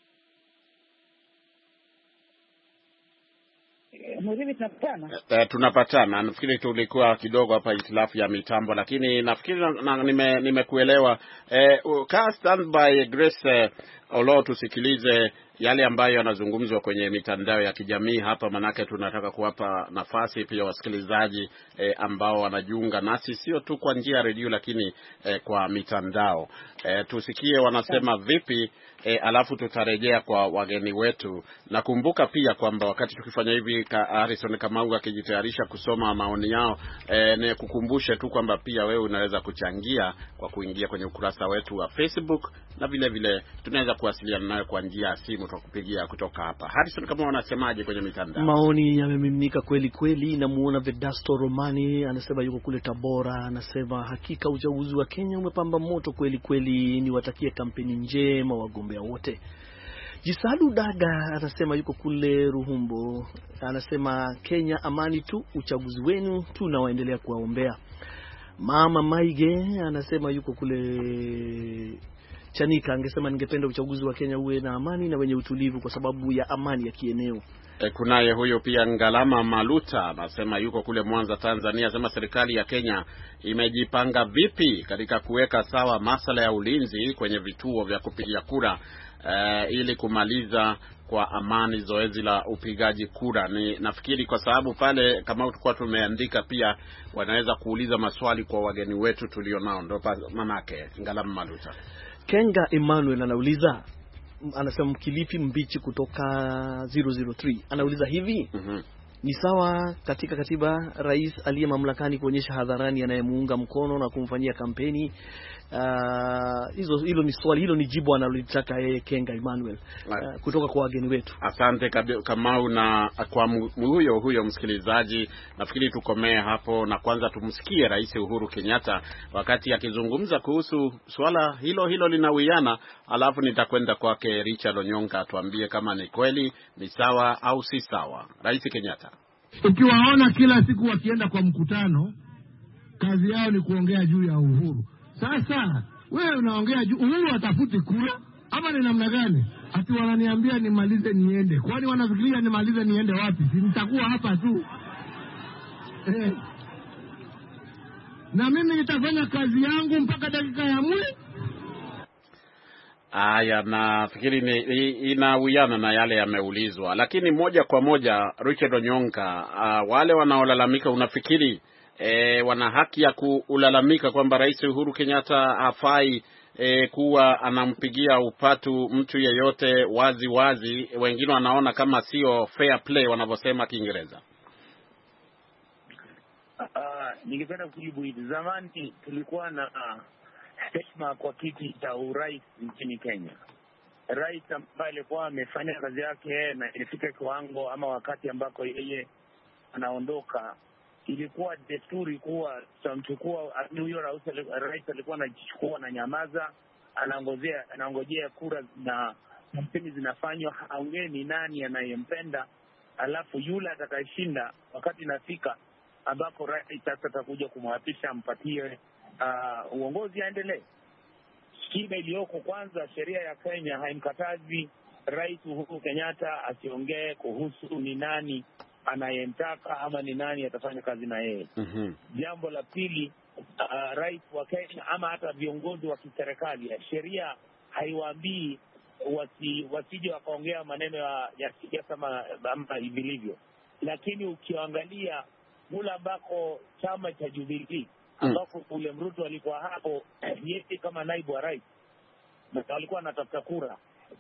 Mwivi tunapatana? Uh, tunapatana. Nafikiri tulikuwa kidogo hapa itilafu ya mitambo, lakini nafikiri na, nime nimekuelewa. Uh, kaa standby Grace uh, Olo, tusikilize yale ambayo yanazungumzwa kwenye mitandao ya kijamii hapa, manake tunataka kuwapa nafasi pia wasikilizaji eh, ambao wanajiunga nasi sio tu kwa njia ya redio lakini eh, kwa mitandao. Eh, tusikie wanasema vipi, eh, alafu tutarejea kwa wageni wetu. Nakumbuka pia kwamba wakati tukifanya hivi ka Harrison Kamau akijitayarisha kusoma maoni yao, eh, ni kukumbushe tu kwamba pia wewe unaweza kuchangia kwa kuingia kwenye ukurasa wetu wa Facebook, na vile vile tunaweza kuwasiliana nayo kwa njia ya simu tukupigia kutoka hapa. Harrison, kama wanasemaje kwenye mitandao? Maoni yamemiminika kweli kweli. Namuona Vedasto Romani anasema yuko kule Tabora, anasema hakika uchaguzi wa Kenya umepamba moto kweli kweli, niwatakie kampeni njema wagombea wote. Jisalu Daga anasema yuko kule Ruhumbo, anasema Kenya amani tu, uchaguzi wenu tunawaendelea kuwaombea. Mama Maige anasema yuko kule Chanika, angesema ningependa uchaguzi wa Kenya uwe na amani na wenye utulivu kwa sababu ya amani ya kieneo. E, kunaye huyo pia Ngalama Maluta anasema yuko kule Mwanza, Tanzania, anasema serikali ya Kenya imejipanga vipi katika kuweka sawa masuala ya ulinzi kwenye vituo vya kupigia kura uh, ili kumaliza kwa amani zoezi la upigaji kura. Ni nafikiri kwa sababu pale kama tulikuwa tumeandika pia wanaweza kuuliza maswali kwa wageni wetu tulionao, ndio manake Ngalama Maluta. Kenga Emmanuel anauliza, anasema Mkilifi Mbichi kutoka zero zero three anauliza hivi, mm-hmm. Ni sawa katika katiba rais aliye mamlakani kuonyesha hadharani anayemuunga mkono na kumfanyia kampeni. Uh, hizo hilo ni swali, hilo ni jibu analolitaka yeye Kenga Emmanuel uh, kutoka kwa wageni wetu. Asante Kamau, na kwa huyo huyo msikilizaji, nafikiri tukomee hapo na kwanza tumsikie Rais Uhuru Kenyatta wakati akizungumza kuhusu swala hilo hilo linawiana, alafu nitakwenda kwake Richard Onyonga atuambie kama ni kweli ni sawa au si sawa. Rais Kenyatta: ukiwaona kila siku wakienda kwa mkutano, kazi yao ni kuongea juu ya uhuru. Sasa wewe unaongea juu uhuru, atafuti kura ama ni namna gani? Ati wananiambia nimalize niende. Kwani wanafikiria nimalize niende wapi? Si nitakuwa hapa tu. Eh. Na mimi nitafanya kazi yangu mpaka dakika ya mwisho. Aya, nafikiri ni inawiana na yale yameulizwa, lakini moja kwa moja Richard Onyonka, uh, wale wanaolalamika unafikiri E, wana haki ya kulalamika kwamba Rais Uhuru Kenyatta hafai e, kuwa anampigia upatu mtu yeyote wazi wazi? Wengine wanaona kama sio fair play wanavyosema Kiingereza. Uh, ningependa kujibu hivi. Zamani tulikuwa na uh, heshima kwa kiti cha urais nchini Kenya. Rais ambaye alikuwa amefanya kazi yake na ilifika kiwango ama wakati ambako yeye anaondoka, ilikuwa desturi kuwa tutamchukua huyo rais, alikuwa anachukua na nyamaza, anangojea anangojea kura na kampeni zinafanywa, haongei ni nani anayempenda, alafu yule atakayeshinda wakati inafika ambako rais sasa atakuja kumwapisha, ampatie uh, uongozi aendelee. Shida iliyoko, kwanza, sheria ya Kenya haimkatazi Rais Uhuru Kenyatta asiongee kuhusu ni nani anayemtaka ama ni nani atafanya kazi na yeye. Mm-hmm. Jambo la pili, uh, rais wa Kenya ama hata viongozi wa kiserikali, sheria haiwaambii wasi, wasije wakaongea maneno ya siasa ama vilivyo. Lakini ukiangalia mula ambako chama cha Jubilee ambako ule Mruto alikuwa hapo, yeye kama naibu wa rais na walikuwa wanatafuta kura,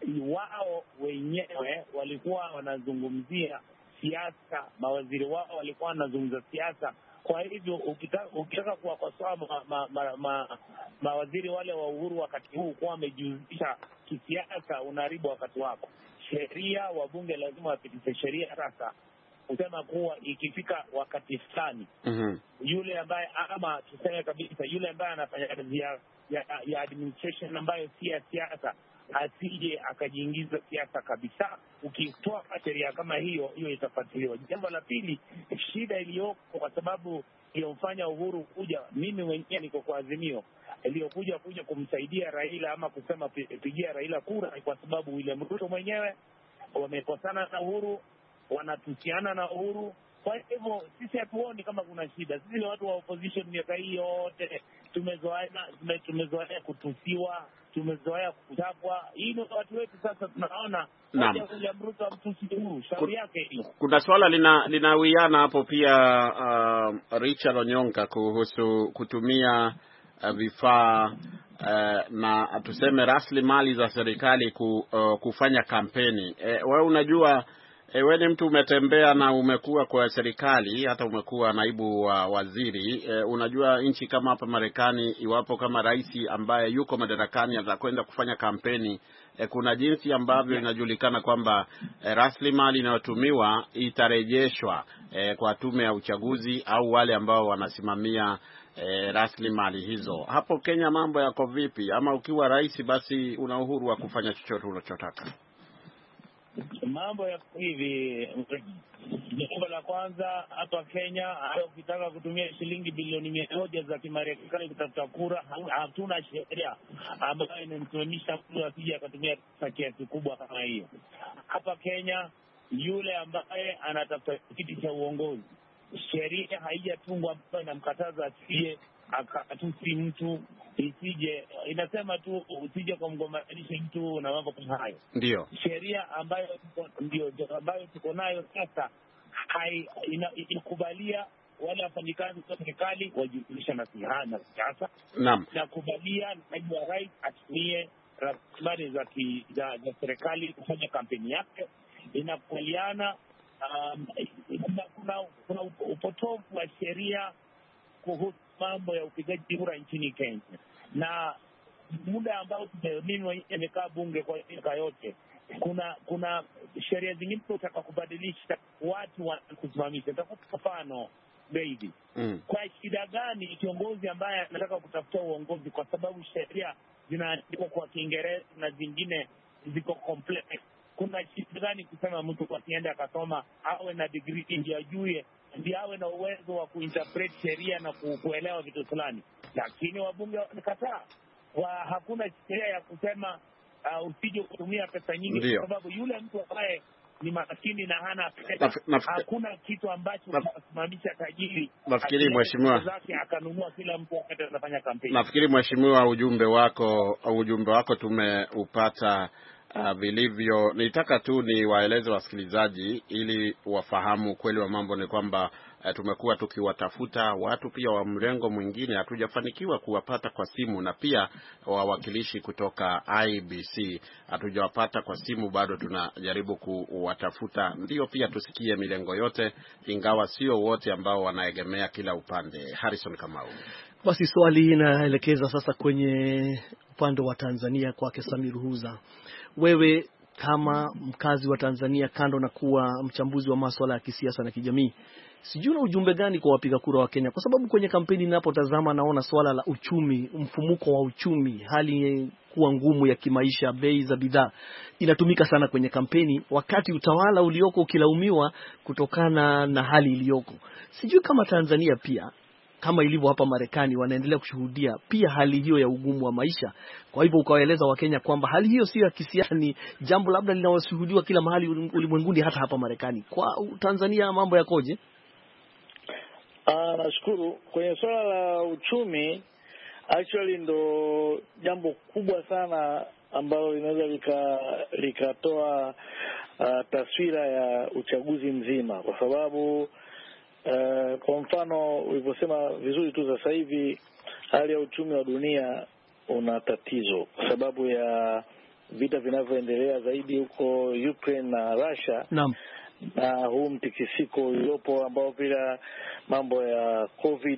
wao wenyewe walikuwa wanazungumzia siasa, mawaziri wao walikuwa wanazungumza siasa. Kwa hivyo ukitaka, ukitaka kuwakosoa ma, ma, ma, ma, mawaziri wale wa Uhuru wakati huu kuwa wamejihusisha kisiasa, unaharibu wakati wako. Sheria, wabunge lazima wapitishe sheria sasa kusema kuwa ikifika wakati fulani, mm-hmm, yule ambaye ama tuseme kabisa yule ambaye anafanya kazi ya, ya, ya administration ambayo si ya siasa asije akajiingiza siasa kabisa. Ukitoa sheria kama hiyo, hiyo itafuatiliwa. Jambo la pili, shida iliyoko kwa sababu iliyomfanya Uhuru kuja, mimi mwenyewe niko kwa Azimio, iliyokuja kuja kumsaidia Raila ama kusema pigia Raila kura, kwa sababu William Ruto mwenyewe wamekosana na Uhuru, wanatusiana na Uhuru. Kwa hivyo sisi hatuoni kama kuna shida. Sisi ni watu wa opposition, miaka hii yote tumezoea tumezoea kutusiwa, tumezoea kutapwa. Hii ndio watu wetu sasa tunaona. Naam. Ule Mruto amtusi Uhuru, shauri yake hiyo. Kuna swala lina linawiana hapo pia, uh, Richard Onyonka, kuhusu kutumia uh, vifaa uh, na tuseme rasilimali za serikali ku, uh, kufanya kampeni. E, wewe unajua, E, wewe ni mtu umetembea na umekuwa kwa serikali, hata umekuwa naibu wa waziri. E, unajua nchi kama hapa Marekani, iwapo kama rais ambaye yuko madarakani atakwenda kufanya kampeni, e, kuna jinsi ambavyo inajulikana kwamba e, rasilimali inayotumiwa itarejeshwa e, kwa tume ya uchaguzi au wale ambao wanasimamia e, rasilimali hizo. Hapo Kenya mambo yako vipi? Ama ukiwa rais basi una uhuru wa kufanya chochote unachotaka? Mambo ya hivi, jambo la kwanza hapa Kenya, ukitaka kutumia shilingi bilioni mia moja za Kimarekani kutafuta kura, hatuna sheria ambayo inamsimamisha mtu asije akatumia kiasi kubwa kama hiyo. Hapa Kenya, yule ambaye anatafuta kiti cha uongozi, sheria haijatungwa ambayo inamkataza asije akatusi mtu, isije inasema tu usije kumgombanisha mtu na mambo kama hayo. Ndio sheria ambayo ndio ambayo tuko nayo sasa, hai inakubalia wale wafanyikazi wa serikali wajihuisha na siasa. Naam. Na kubalia naibu wa rais atumie rasilimali za za serikali kufanya kampeni yake. Inakubaliana um, kuna, kuna upotofu wa sheria kuhusu mambo ya upigaji kura nchini Kenya, na muda ambao mimi nimekaa bunge kwa miaka yote, kuna kuna sheria zingine tunataka kubadilisha, watu wanakusimamisha. Nitakupa mfano baby. Mm. Kwa shida gani kiongozi ambaye anataka kutafuta uongozi, kwa sababu sheria zinaandikwa kwa Kiingereza na zingine ziko complex, kuna shida gani kusema mtu asiende akasoma, awe na degree ndio ajue, ndio awe na uwezo wa kuinterpret sheria na kuelewa vitu fulani? Lakini wabunge wanakataa. Wa hakuna sheria ya kusema uh, usije kutumia pesa nyingi, kwa sababu yule mtu ambaye ni maskini na hana pesa, hakuna kitu ambacho kinasimamisha tajiri. Nafikiri mheshimiwa zake akanunua kila mtu wakati anafanya kampeni. Nafikiri mheshimiwa, ujumbe wako ujumbe wako tumeupata uh, vilivyo. Nitaka tu ni waeleze wasikilizaji ili wafahamu kweli wa mambo ni kwamba Uh, tumekuwa tukiwatafuta watu pia wa mrengo mwingine, hatujafanikiwa kuwapata kwa simu, na pia wawakilishi kutoka I B C hatujawapata kwa simu, bado tunajaribu kuwatafuta ndio pia tusikie milengo yote, ingawa sio wote ambao wanaegemea kila upande. Harrison Kamau. Basi swali inaelekeza sasa kwenye upande wa Tanzania kwake Samir Huza. Wewe kama mkazi wa Tanzania, kando na kuwa mchambuzi wa masuala ya kisiasa na kijamii, sijui na ujumbe gani kwa wapiga kura wa Kenya? Kwa sababu kwenye kampeni ninapotazama naona swala la uchumi, mfumuko wa uchumi, hali kuwa ngumu ya kimaisha, bei za bidhaa inatumika sana kwenye kampeni, wakati utawala ulioko ukilaumiwa kutokana na hali iliyoko. Sijui kama Tanzania pia kama ilivyo hapa Marekani wanaendelea kushuhudia pia hali hiyo ya ugumu wa maisha. Kwa hivyo ukawaeleza Wakenya kwamba hali hiyo sio ya kisiasa, ni jambo labda linaloshuhudiwa kila mahali ulimwenguni, hata hapa Marekani. Kwa Tanzania mambo yakoje? Ah, nashukuru. Kwenye swala la uchumi, actually ndo jambo kubwa sana ambalo linaweza lika likatoa uh, taswira ya uchaguzi mzima, kwa sababu uh, kwa mfano ulivyosema vizuri tu, sasa hivi hali ya uchumi wa dunia una tatizo kwa sababu ya vita vinavyoendelea zaidi huko Ukraine na Russia. Naam. Na huu mtikisiko uliopo ambao bila mambo ya covid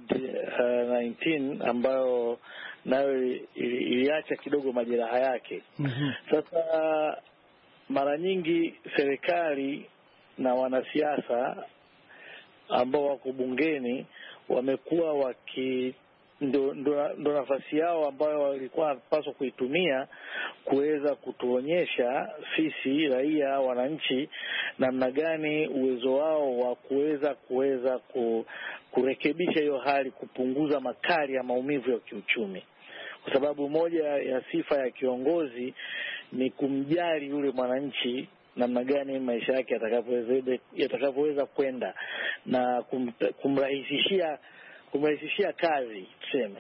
nineteen ambayo nayo iliacha kidogo majeraha yake. Mm-hmm. Sasa mara nyingi serikali na wanasiasa ambao wako bungeni wamekuwa waki ndo, ndo, ndo nafasi yao ambayo walikuwa wanapaswa kuitumia kuweza kutuonyesha sisi raia, wananchi, namna gani uwezo wao wa kuweza kuweza kurekebisha hiyo hali, kupunguza makali ya maumivu ya kiuchumi. Kwa sababu moja ya sifa ya kiongozi ni kumjali yule mwananchi, namna gani maisha yake yatakavyoweza yatakavyoweza kwenda, na kum, kumrahisishia kumrahisishia kazi tuseme.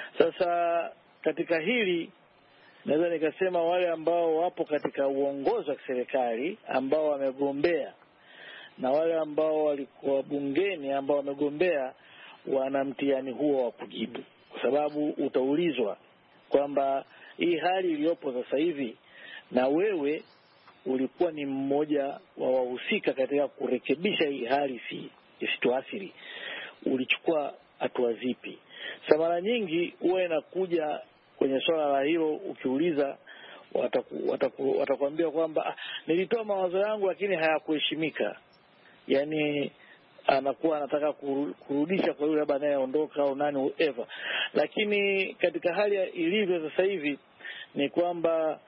Sasa katika hili naweza nikasema wale ambao wapo katika uongozi wa serikali ambao wamegombea na wale ambao walikuwa bungeni ambao wamegombea wana mtihani huo wa kujibu, kwa sababu utaulizwa kwamba hii hali iliyopo sasa hivi, na wewe ulikuwa ni mmoja wa wahusika katika kurekebisha hii hali si isituathiri, ulichukua hatua zipi? Sasa mara nyingi huwa inakuja kwenye swala la hilo, ukiuliza wataku, wataku, watakwambia kwamba ah, nilitoa mawazo yangu lakini hayakuheshimika. Yaani anakuwa anataka kurudisha kwa yule labda anayeondoka au nani whatever. Lakini katika hali ilivyo sasa hivi ni kwamba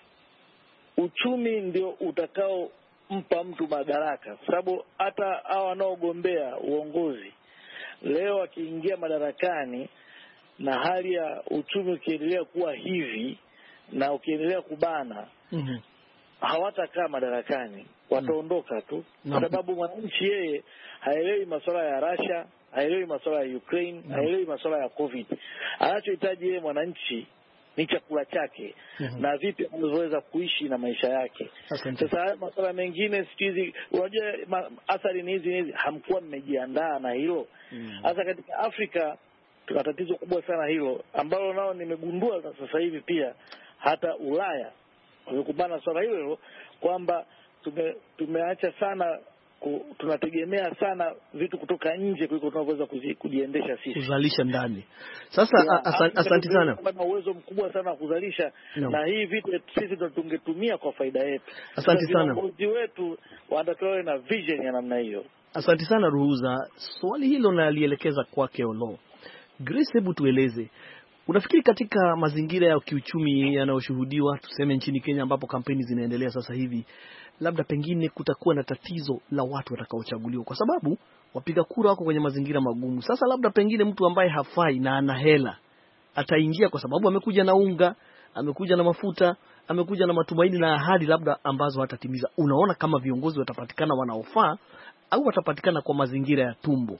uchumi ndio utakao mpa mtu madaraka, kwa sababu hata hao wanaogombea uongozi leo akiingia madarakani na hali ya uchumi ukiendelea kuwa hivi na ukiendelea kubana, mm-hmm. hawatakaa madarakani, wataondoka tu. Mm-hmm. Kwa sababu mwananchi yeye haelewi masuala ya Russia, haelewi masuala ya Ukraine, mm-hmm. haelewi masuala ya COVID. Anachohitaji yeye mwananchi ni chakula chake, mm-hmm. na vipi anaweza kuishi na maisha yake. Asante. Sasa masuala mengine sikizi, unajua athari ni hizi hizi, hamkuwa mmejiandaa na hilo. Hasa mm-hmm. katika Afrika tuna tatizo kubwa sana hilo, ambalo nao nimegundua sasa hivi pia hata Ulaya wamekubana swala hilo, kwamba tume, tumeacha sana ku, tunategemea sana vitu kutoka nje kuliko tunavyoweza kujiendesha sisi, kuzalisha ndani. Sasa yeah, asan, asante sana. Tuna uwezo mkubwa sana wa kuzalisha no. na hii vitu sisi ndo tungetumia kwa faida yetu. Asante sana. Viongozi wetu wanatakiwa na vision ya namna hiyo. Asante sana Ruhuza. Swali hilo nalielekeza kwake Olo. Grace, hebu tueleze, unafikiri katika mazingira ya kiuchumi yanayoshuhudiwa tuseme nchini Kenya ambapo kampeni zinaendelea sasa hivi, labda pengine kutakuwa na tatizo la watu watakaochaguliwa kwa sababu wapiga kura wako kwenye mazingira magumu. Sasa labda pengine mtu ambaye hafai na ana hela ataingia kwa sababu amekuja na unga, amekuja na mafuta, amekuja na matumaini na ahadi labda ambazo hatatimiza. Unaona kama viongozi watapatikana wanaofaa au watapatikana kwa mazingira ya tumbo?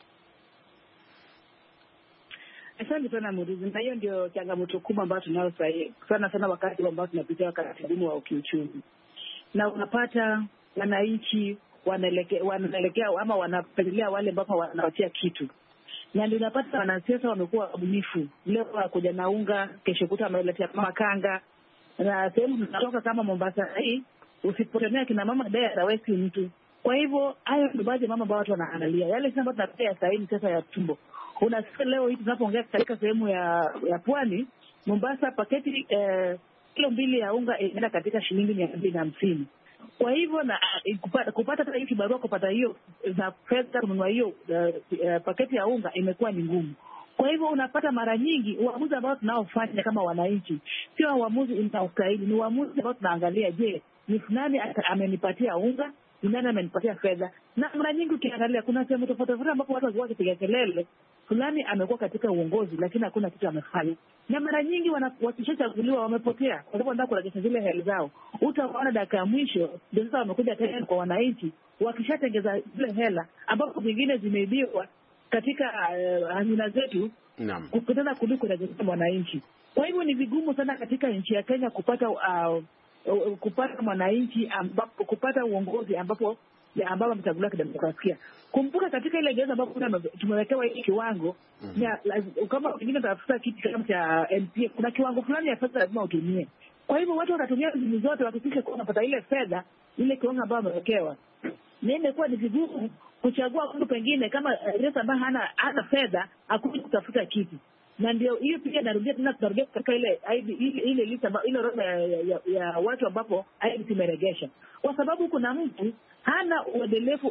Asante sana Murithi, na hiyo ndio changamoto kubwa ambayo tunayo sana sana wakati ambao tunapitia wakati mgumu wa kiuchumi. Na unapata wananchi wanaelekea wanaelekea ama wanapendelea wale ambao wanawatia kitu. Na ndio unapata wanasiasa wamekuwa wabunifu. Leo kuja na unga, kesho kuta ameletea makanga. Na sehemu tunatoka kama Mombasa hii, usipotemea kina mama dai atawesi mtu. Kwa hivyo hayo ndio baadhi ya mama ambao watu wanaangalia. Yale sasa ambayo tunapea sahihi sasa ya tumbo. Unasikia leo hii tunapoongea katika sehemu ya ya Pwani, Mombasa paketi eh, kilo mbili ya unga inaenda katika shilingi mia mbili na hamsini. Kwa hivyo na kupata kupata hata hii kibarua kupata hiyo za fedha kununua hiyo uh, uh, paketi ya unga imekuwa ni ngumu. Kwa hivyo unapata mara nyingi uamuzi ambao tunaofanya kama wananchi sio uamuzi unaostahili, ni uamuzi ambao tunaangalia, je, ni nani amenipatia unga, ni nani amenipatia fedha. Na mara nyingi ukiangalia kuna sehemu tofauti tofauti ambapo watu wazua wakipiga kelele fulani amekuwa katika uongozi lakini hakuna kitu amefanya. Na mara nyingi wakishachaguliwa wamepotea kwa sababu wanataka kurejesha zile hela zao. Utaona dakika ya mwisho ndio sasa wamekuja tena kwa wananchi wakishatengeza zile hela ambapo vingine zimeibiwa katika uh, hazina zetu. Naam. Kukutana kuliko na wananchi. Kwa hivyo ni vigumu sana katika nchi ya Kenya kupata uh, uh, kupata mwananchi ambapo kupata uongozi ambapo ya ambapo mtagulia kidemokrasia. Kumbuka katika ile geza ambapo tumewekewa hiki kiwango mm-hmm. ya kama wengine watafuta kitu kama cha M P kuna kiwango fulani ya fedha lazima utumie. Kwa hivyo watu watatumia mbinu zote wakihakikisha kwa unapata ile fedha ile kiwango ambacho wamewekewa. Nende kwa ni vigumu kuchagua mtu pengine kama rais ambaye hana hana fedha akuja kutafuta kitu. Na ndio hiyo pia narudia tena tutarudia katika ile ile ile lista ile orodha ya, ya, ya watu ambapo I B C imeregesha. Kwa sababu kuna mtu hana uadilifu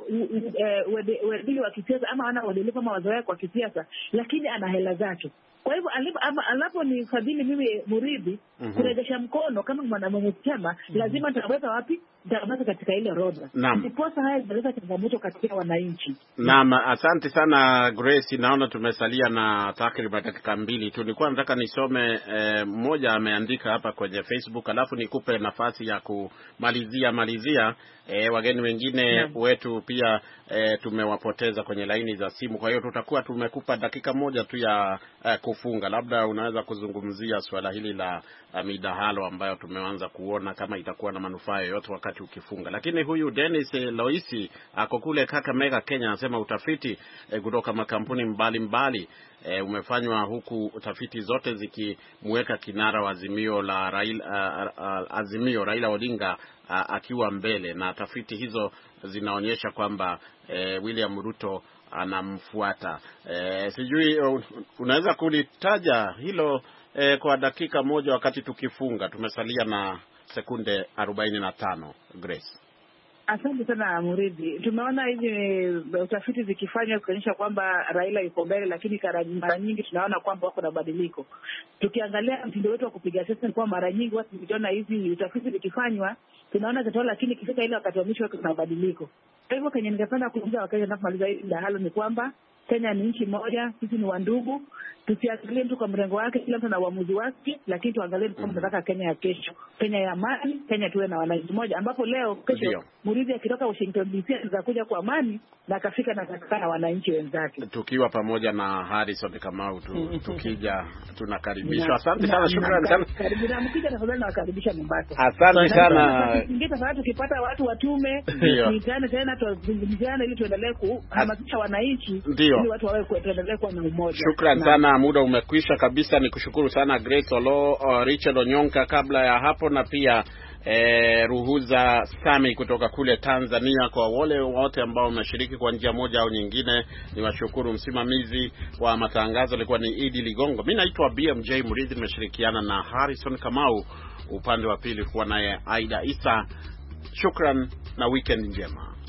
uadilifu wa kisiasa ama hana uadilifu ama wazoea kwa kisiasa lakini ana hela zake. Kwa hivyo alapo ni fadhili mimi Murithi mm-hmm. kurejesha mkono kama mwanamwenye chama mm-hmm. lazima nitaweka wapi? Nitaweka katika ile orodha. Ndiposa haya zinaleta changamoto katika wananchi. Naam, asante sana Grace. Naona tumesalia na takriban dakika mbili tu. Nilikuwa nataka nisome mmoja eh, ameandika hapa kwenye Facebook alafu nikupe nafasi ya kumalizia malizia eh, wageni wengine yeah. wetu pia eh, tumewapoteza kwenye laini za simu. Kwa hiyo tutakuwa tumekupa dakika moja tu ya eh, kufunga. Labda unaweza kuzungumzia swala hili la uh, midahalo ambayo tumeanza kuona kama itakuwa na manufaa yoyote wakati ukifunga. Lakini huyu Dennis eh, Loisi ako kule Kakamega Kenya anasema utafiti eh, kutoka makampuni mbalimbali eh, umefanywa huku utafiti zote zikimweka kinara wa Azimio la Raila uh, uh, Azimio Raila Odinga uh, akiwa mbele, na tafiti hizo zinaonyesha kwamba eh, William Ruto anamfuata. Eh, sijui unaweza kulitaja hilo eh, kwa dakika moja wakati tukifunga. Tumesalia na sekunde arobaini na tano Grace. Asante sana Murithi. Tumeona hizi utafiti zikifanywa kuonyesha kwamba Raila yuko mbele, lakini mara nyingi tunaona kwamba wako na badiliko. Tukiangalia mtindo wetu wa kupiga siasa kwa mara nyingi watu tukiona hizi utafiti zikifanywa tunaona zitoa, lakini kifika ile wakati wa mwisho kuna badiliko. Kwa hivyo Kenya ningependa kuongea wakati tunapomaliza hili dahalo ni kwamba Kenya ni nchi moja, sisi ni wandugu. Tusiangalie mtu kwa mrengo wake, kila mtu na uamuzi wake, lakini tuangalie kama tunataka Kenya ya kesho, Kenya ya amani, Kenya tuwe na wananchi moja ambapo leo kesho Murithi akitoka Washington D C atakuja kwa amani na akafika na kakana wananchi wenzake. Tukiwa pamoja na Harrison Kamau tu, tukija tunakaribishwa. Asante sana, shukrani sana. Karibuni mkija tafadhali na wakaribisha Mombasa. Asante sana. Ingeta sana tukipata watu watume, nitane tena tuzungumziane ili tuendelee kuhamasisha wananchi ili watu wawe kuendelea kuwa na umoja. Shukrani sana, muda umekwisha kabisa. Nikushukuru sana Grace Olo, uh, Richard Onyonka kabla ya hapo, na pia E, Ruhuza Sami kutoka kule Tanzania. Kwa wale wote ambao wameshiriki kwa njia moja au nyingine, ni washukuru. Msimamizi wa matangazo alikuwa ni Idi Ligongo. Mimi naitwa B M J Muridhi, nimeshirikiana na Harrison Kamau. Upande wa pili kuwa naye Aida Isa. Shukran na weekend njema.